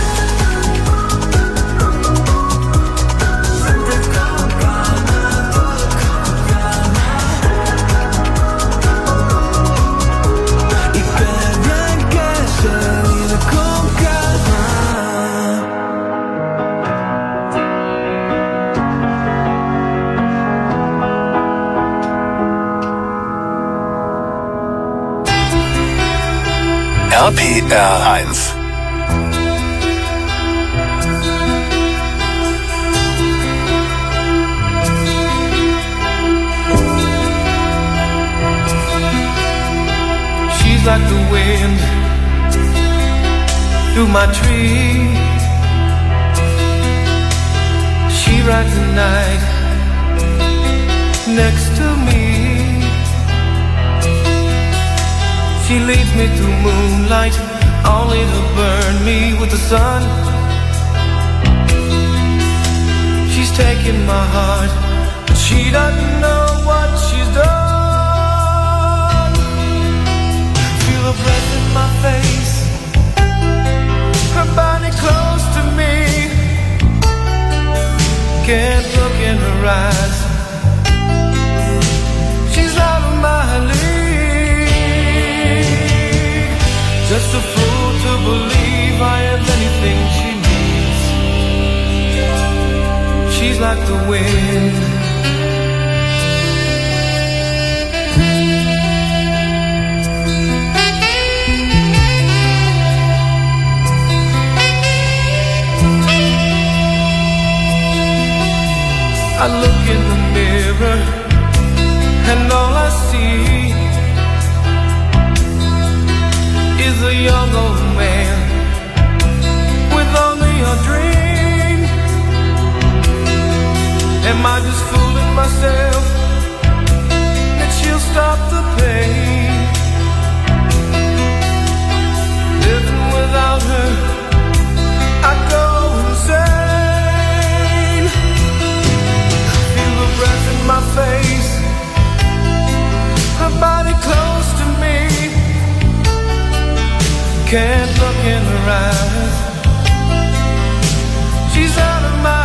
S1: R P R eins.
S5: She's like the wind through my tree. She rides the night next to me. She leads me through moonlight, only to burn me with the sun. She's taking my heart, but she doesn't know what she's done. Feel her breath in my face, her body close to me. Can't look in her eyes, she's out of my league. Just a fool to believe I have anything she needs. She's like the wind. I look in the mirror and all I see is a young old man with only a dream. Am I just fooling myself that she'll stop the pain? Living without her, I go insane. Feel the breath in my face, her body close to me. Can't look in her eyes, she's out of my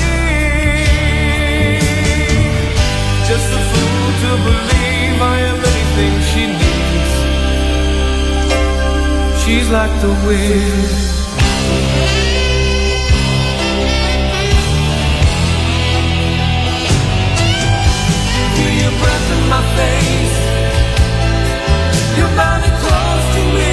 S5: league. Just a fool to believe I am anything she needs. She's like the wind. Feel your breath in my face, your body close to me.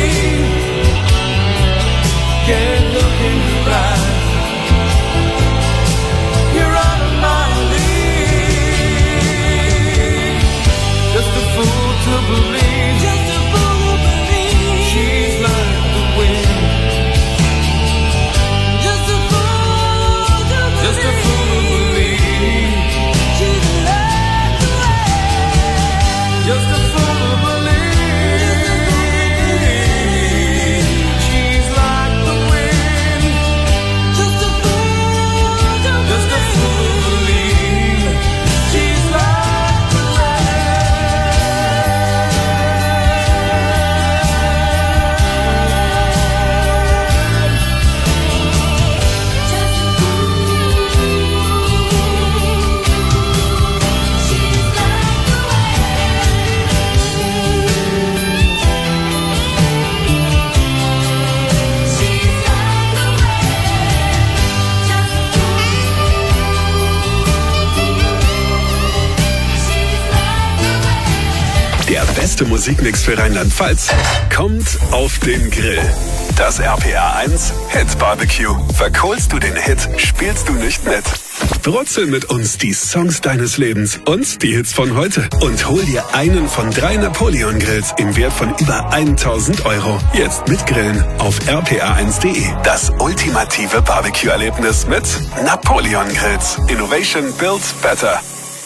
S5: Can't look in your eyes, you're out of my league.
S1: beste Musikmix für Rheinland-Pfalz kommt auf den Grill. Das R P R eins Hit Barbecue. Verkohlst du den Hit, spielst du nicht mit. Brutzel mit uns die Songs deines Lebens und die Hits von heute. Und hol dir einen von drei Napoleon-Grills im Wert von über tausend Euro. Jetzt mit Grillen auf r p r eins punkt de. Das ultimative Barbecue-Erlebnis mit Napoleon-Grills. Innovation builds better.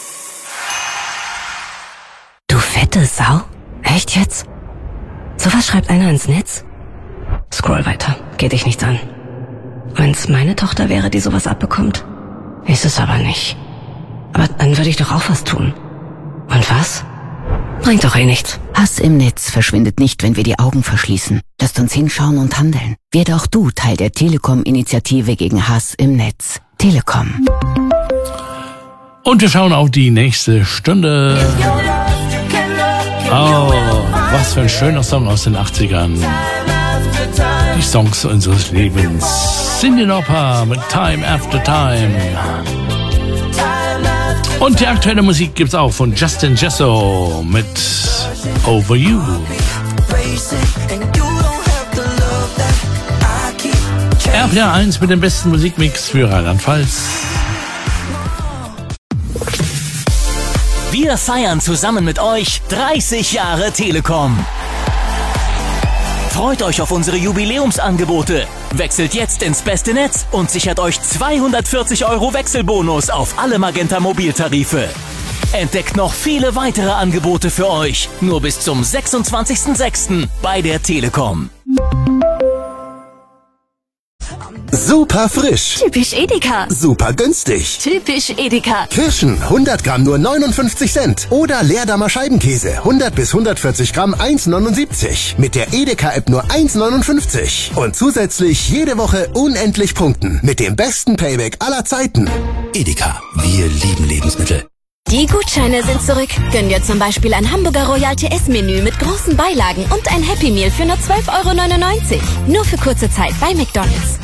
S19: Du fette Sau? Echt jetzt? Sowas schreibt einer ins Netz? Scroll weiter. Geht dich nichts an. Wenn's meine Tochter wäre, die sowas abbekommt. Ist es aber nicht. Aber dann würde ich doch auch was tun. Und was? Bringt doch eh nichts.
S20: Hass im Netz verschwindet nicht, wenn wir die Augen verschließen. Lasst uns hinschauen und handeln. Werde auch du Teil der Telekom-Initiative gegen Hass im Netz. Telekom.
S4: Und wir schauen auf die nächste Stunde. Oh, was für ein schöner Song aus den achtzigern. Die Songs unseres Lebens. Cyndi Lauper mit Time After Time. Und die aktuelle Musik gibt's auch von Justin Jesso mit Over You. R P R eins mit dem besten Musikmix für Rheinland-Pfalz.
S21: Wir feiern zusammen mit euch dreißig Jahre Telekom. Freut euch auf unsere Jubiläumsangebote. Wechselt jetzt ins beste Netz und sichert euch zweihundertvierzig Euro Wechselbonus auf alle Magenta Mobiltarife. Entdeckt noch viele weitere Angebote für euch. Nur bis zum sechsundzwanzigsten sechsten bei der Telekom.
S22: Super frisch.
S19: Typisch Edeka.
S22: Super günstig.
S19: Typisch Edeka.
S22: Kirschen hundert Gramm nur neunundfünfzig Cent. Oder Leerdammer Scheibenkäse hundert bis hundertvierzig Gramm eins neunundsiebzig. Mit der Edeka-App nur eins neunundfünfzig. Und zusätzlich jede Woche unendlich punkten. Mit dem besten Payback aller Zeiten.
S12: Edeka. Wir lieben Lebensmittel.
S23: Die Gutscheine sind zurück. Gönn dir zum Beispiel ein Hamburger Royal T S-Menü mit großen Beilagen und ein Happy Meal für nur zwölf Euro neunundneunzig. Nur für kurze Zeit bei McDonald's.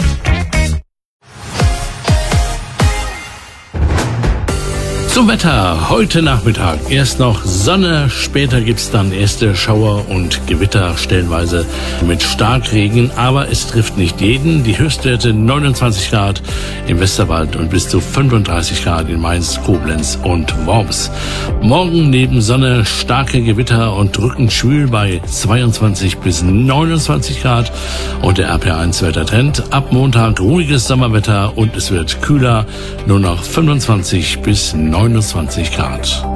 S4: Zum Wetter heute Nachmittag. Erst noch Sonne, später gibt's dann erste Schauer und Gewitter, stellenweise mit Starkregen. Aber es trifft nicht jeden. Die Höchstwerte neunundzwanzig Grad im Westerwald und bis zu fünfunddreißig Grad in Mainz, Koblenz und Worms. Morgen neben Sonne starke Gewitter und drückend schwül bei zweiundzwanzig bis neunundzwanzig Grad. Und der R P R eins Wettertrend. Ab Montag ruhiges Sommerwetter und es wird kühler, nur noch fünfundzwanzig bis neunundzwanzig Grad.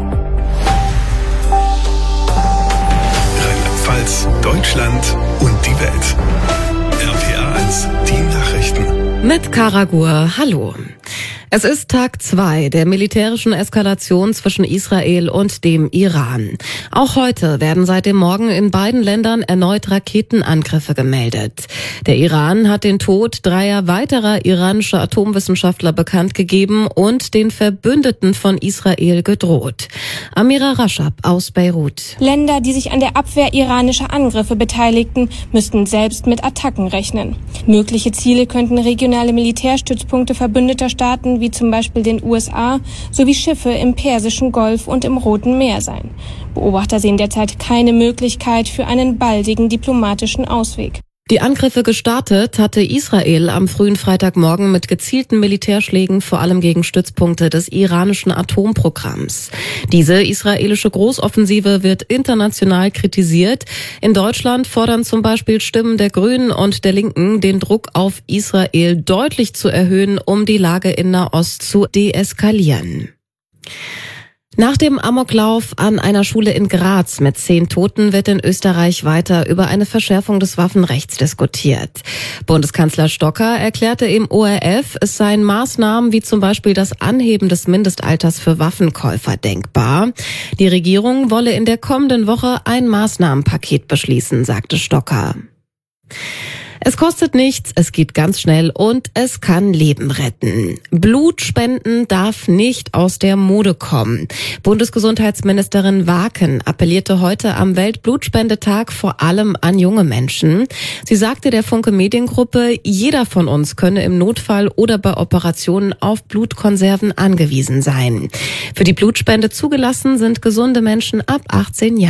S1: Rheinland-Pfalz, Deutschland und die Welt. R P R eins, die Nachrichten.
S2: Mit Karagur, hallo. Es ist Tag zwei der militärischen Eskalation zwischen Israel und dem Iran. Auch heute werden seit dem Morgen in beiden Ländern erneut Raketenangriffe gemeldet. Der Iran hat den Tod dreier weiterer iranischer Atomwissenschaftler bekannt gegeben und den Verbündeten von Israel gedroht. Amira Rashab aus Beirut.
S3: Länder, die sich an der Abwehr iranischer Angriffe beteiligten, müssten selbst mit Attacken rechnen. Mögliche Ziele könnten regionale Militärstützpunkte verbündeter Staaten wie zum Beispiel den U S A, sowie Schiffe im Persischen Golf und im Roten Meer sein. Beobachter sehen derzeit keine Möglichkeit für einen baldigen diplomatischen Ausweg.
S2: Die Angriffe gestartet hatte Israel am frühen Freitagmorgen mit gezielten Militärschlägen vor allem gegen Stützpunkte des iranischen Atomprogramms. Diese israelische Großoffensive wird international kritisiert. In Deutschland fordern zum Beispiel Stimmen der Grünen und der Linken, den Druck auf Israel deutlich zu erhöhen, um die Lage in Nahost zu deeskalieren. Nach dem Amoklauf an einer Schule in Graz mit zehn Toten wird in Österreich weiter über eine Verschärfung des Waffenrechts diskutiert. Bundeskanzler Stocker erklärte im O R F, es seien Maßnahmen wie zum Beispiel das Anheben des Mindestalters für Waffenkäufer denkbar. Die Regierung wolle in der kommenden Woche ein Maßnahmenpaket beschließen, sagte Stocker. Es kostet nichts, es geht ganz schnell und es kann Leben retten. Blutspenden darf nicht aus der Mode kommen. Bundesgesundheitsministerin Waken appellierte heute am Weltblutspendetag vor allem an junge Menschen. Sie sagte der Funke Mediengruppe, jeder von uns könne im Notfall oder bei Operationen auf Blutkonserven angewiesen sein. Für die Blutspende zugelassen sind gesunde Menschen ab achtzehn Jahren.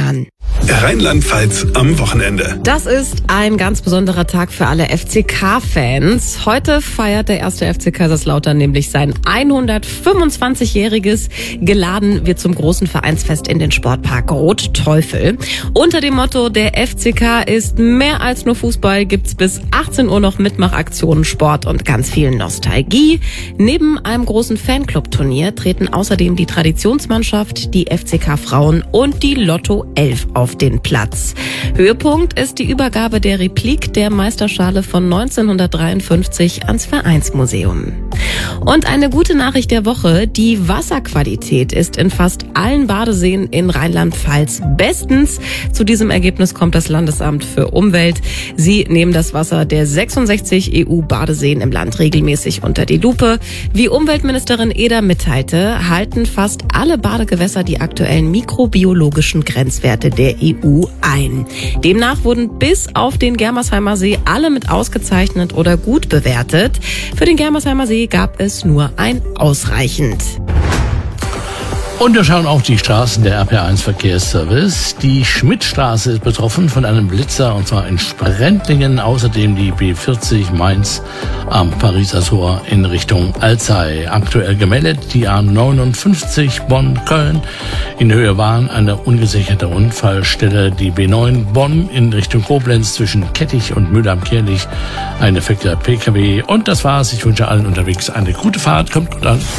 S1: Rheinland-Pfalz am Wochenende.
S2: Das ist ein ganz besonderer Tag für alle F C K-Fans. Heute feiert der erste F C Kaiserslautern nämlich sein hundertfünfundzwanzigjähriges. Geladen wird zum großen Vereinsfest in den Sportpark Rot-Teufel. Unter dem Motto, der F C K ist mehr als nur Fußball, gibt's bis achtzehn Uhr noch Mitmachaktionen, Sport und ganz viel Nostalgie. Neben einem großen Fanclub-Turnier treten außerdem die Traditionsmannschaft, die F C K-Frauen und die Lotto elf auf den Platz. Höhepunkt ist die Übergabe der Replik der Meisterschale von neunzehnhundertdreiundfünfzig ans Vereinsmuseum. Und eine gute Nachricht der Woche, die Wasserqualität ist in fast allen Badeseen in Rheinland-Pfalz bestens. Zu diesem Ergebnis kommt das Landesamt für Umwelt. Sie nehmen das Wasser der sechsundsechzig E U-Badeseen im Land regelmäßig unter die Lupe. Wie Umweltministerin Eder mitteilte, halten fast alle Badegewässer die aktuellen mikrobiologischen Grenzwerte der E U ein. Demnach wurden bis auf den Germersheimer See alle mit ausgezeichnet oder gut bewertet. Für den Germersheimer See gab es nur ein ausreichend.
S4: Und wir schauen auf die Straßen der R P R eins Verkehrsservice. Die Schmidtstraße ist betroffen von einem Blitzer, und zwar in Sprendlingen. Außerdem die B vierzig Mainz am Pariser Tor in Richtung Alzey. Aktuell gemeldet die A neunundfünfzig Bonn-Köln. In Höhe Wahn eine ungesicherte Unfallstelle. Die B neun Bonn in Richtung Koblenz zwischen Kettich und Mühl am Kierlich. Ein defekter P K W. Und das war's. Ich wünsche allen unterwegs eine gute Fahrt. Kommt gut an.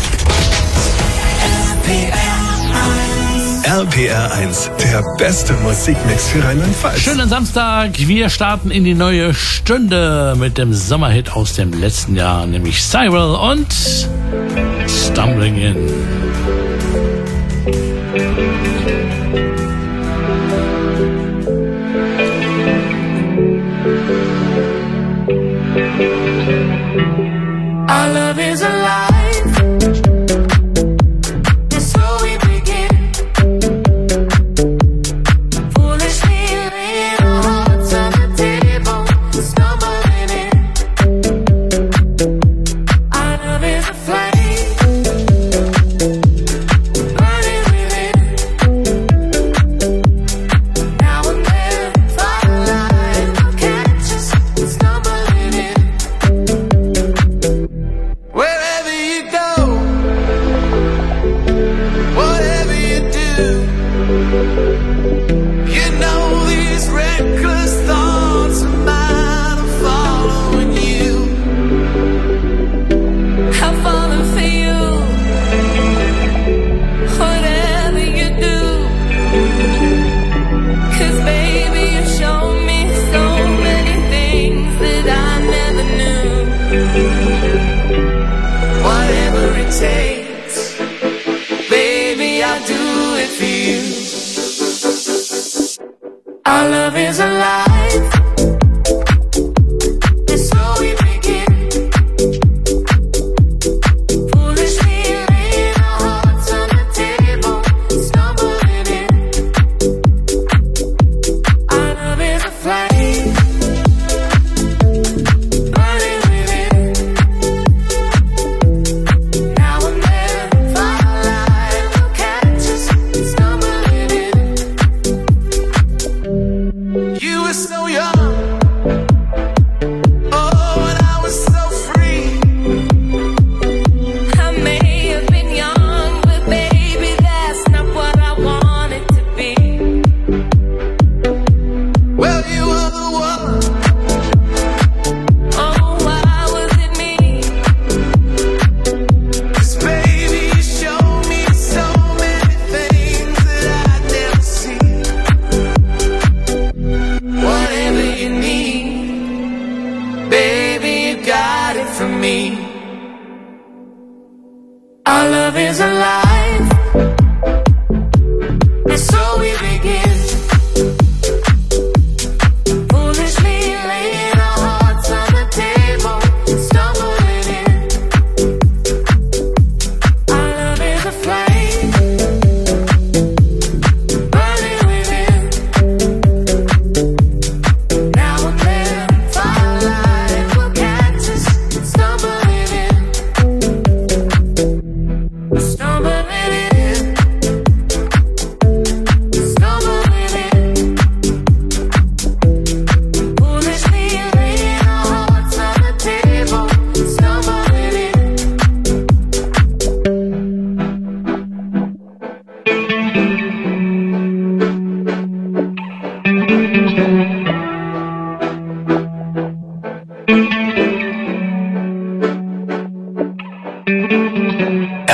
S1: R P R eins, der beste Musikmix für Rheinland-Pfalz.
S4: Schönen Samstag. Wir starten in die neue Stunde mit dem Sommerhit aus dem letzten Jahr, nämlich Cyril und Stumbling In.
S5: Our love is alive.
S6: Our love is alive.
S5: You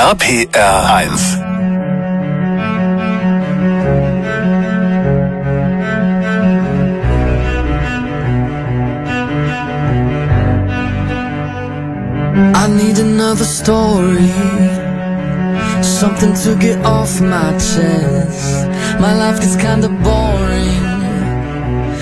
S1: R P R eins.
S8: I need another story, something to get off my chest. My life is kinda boring,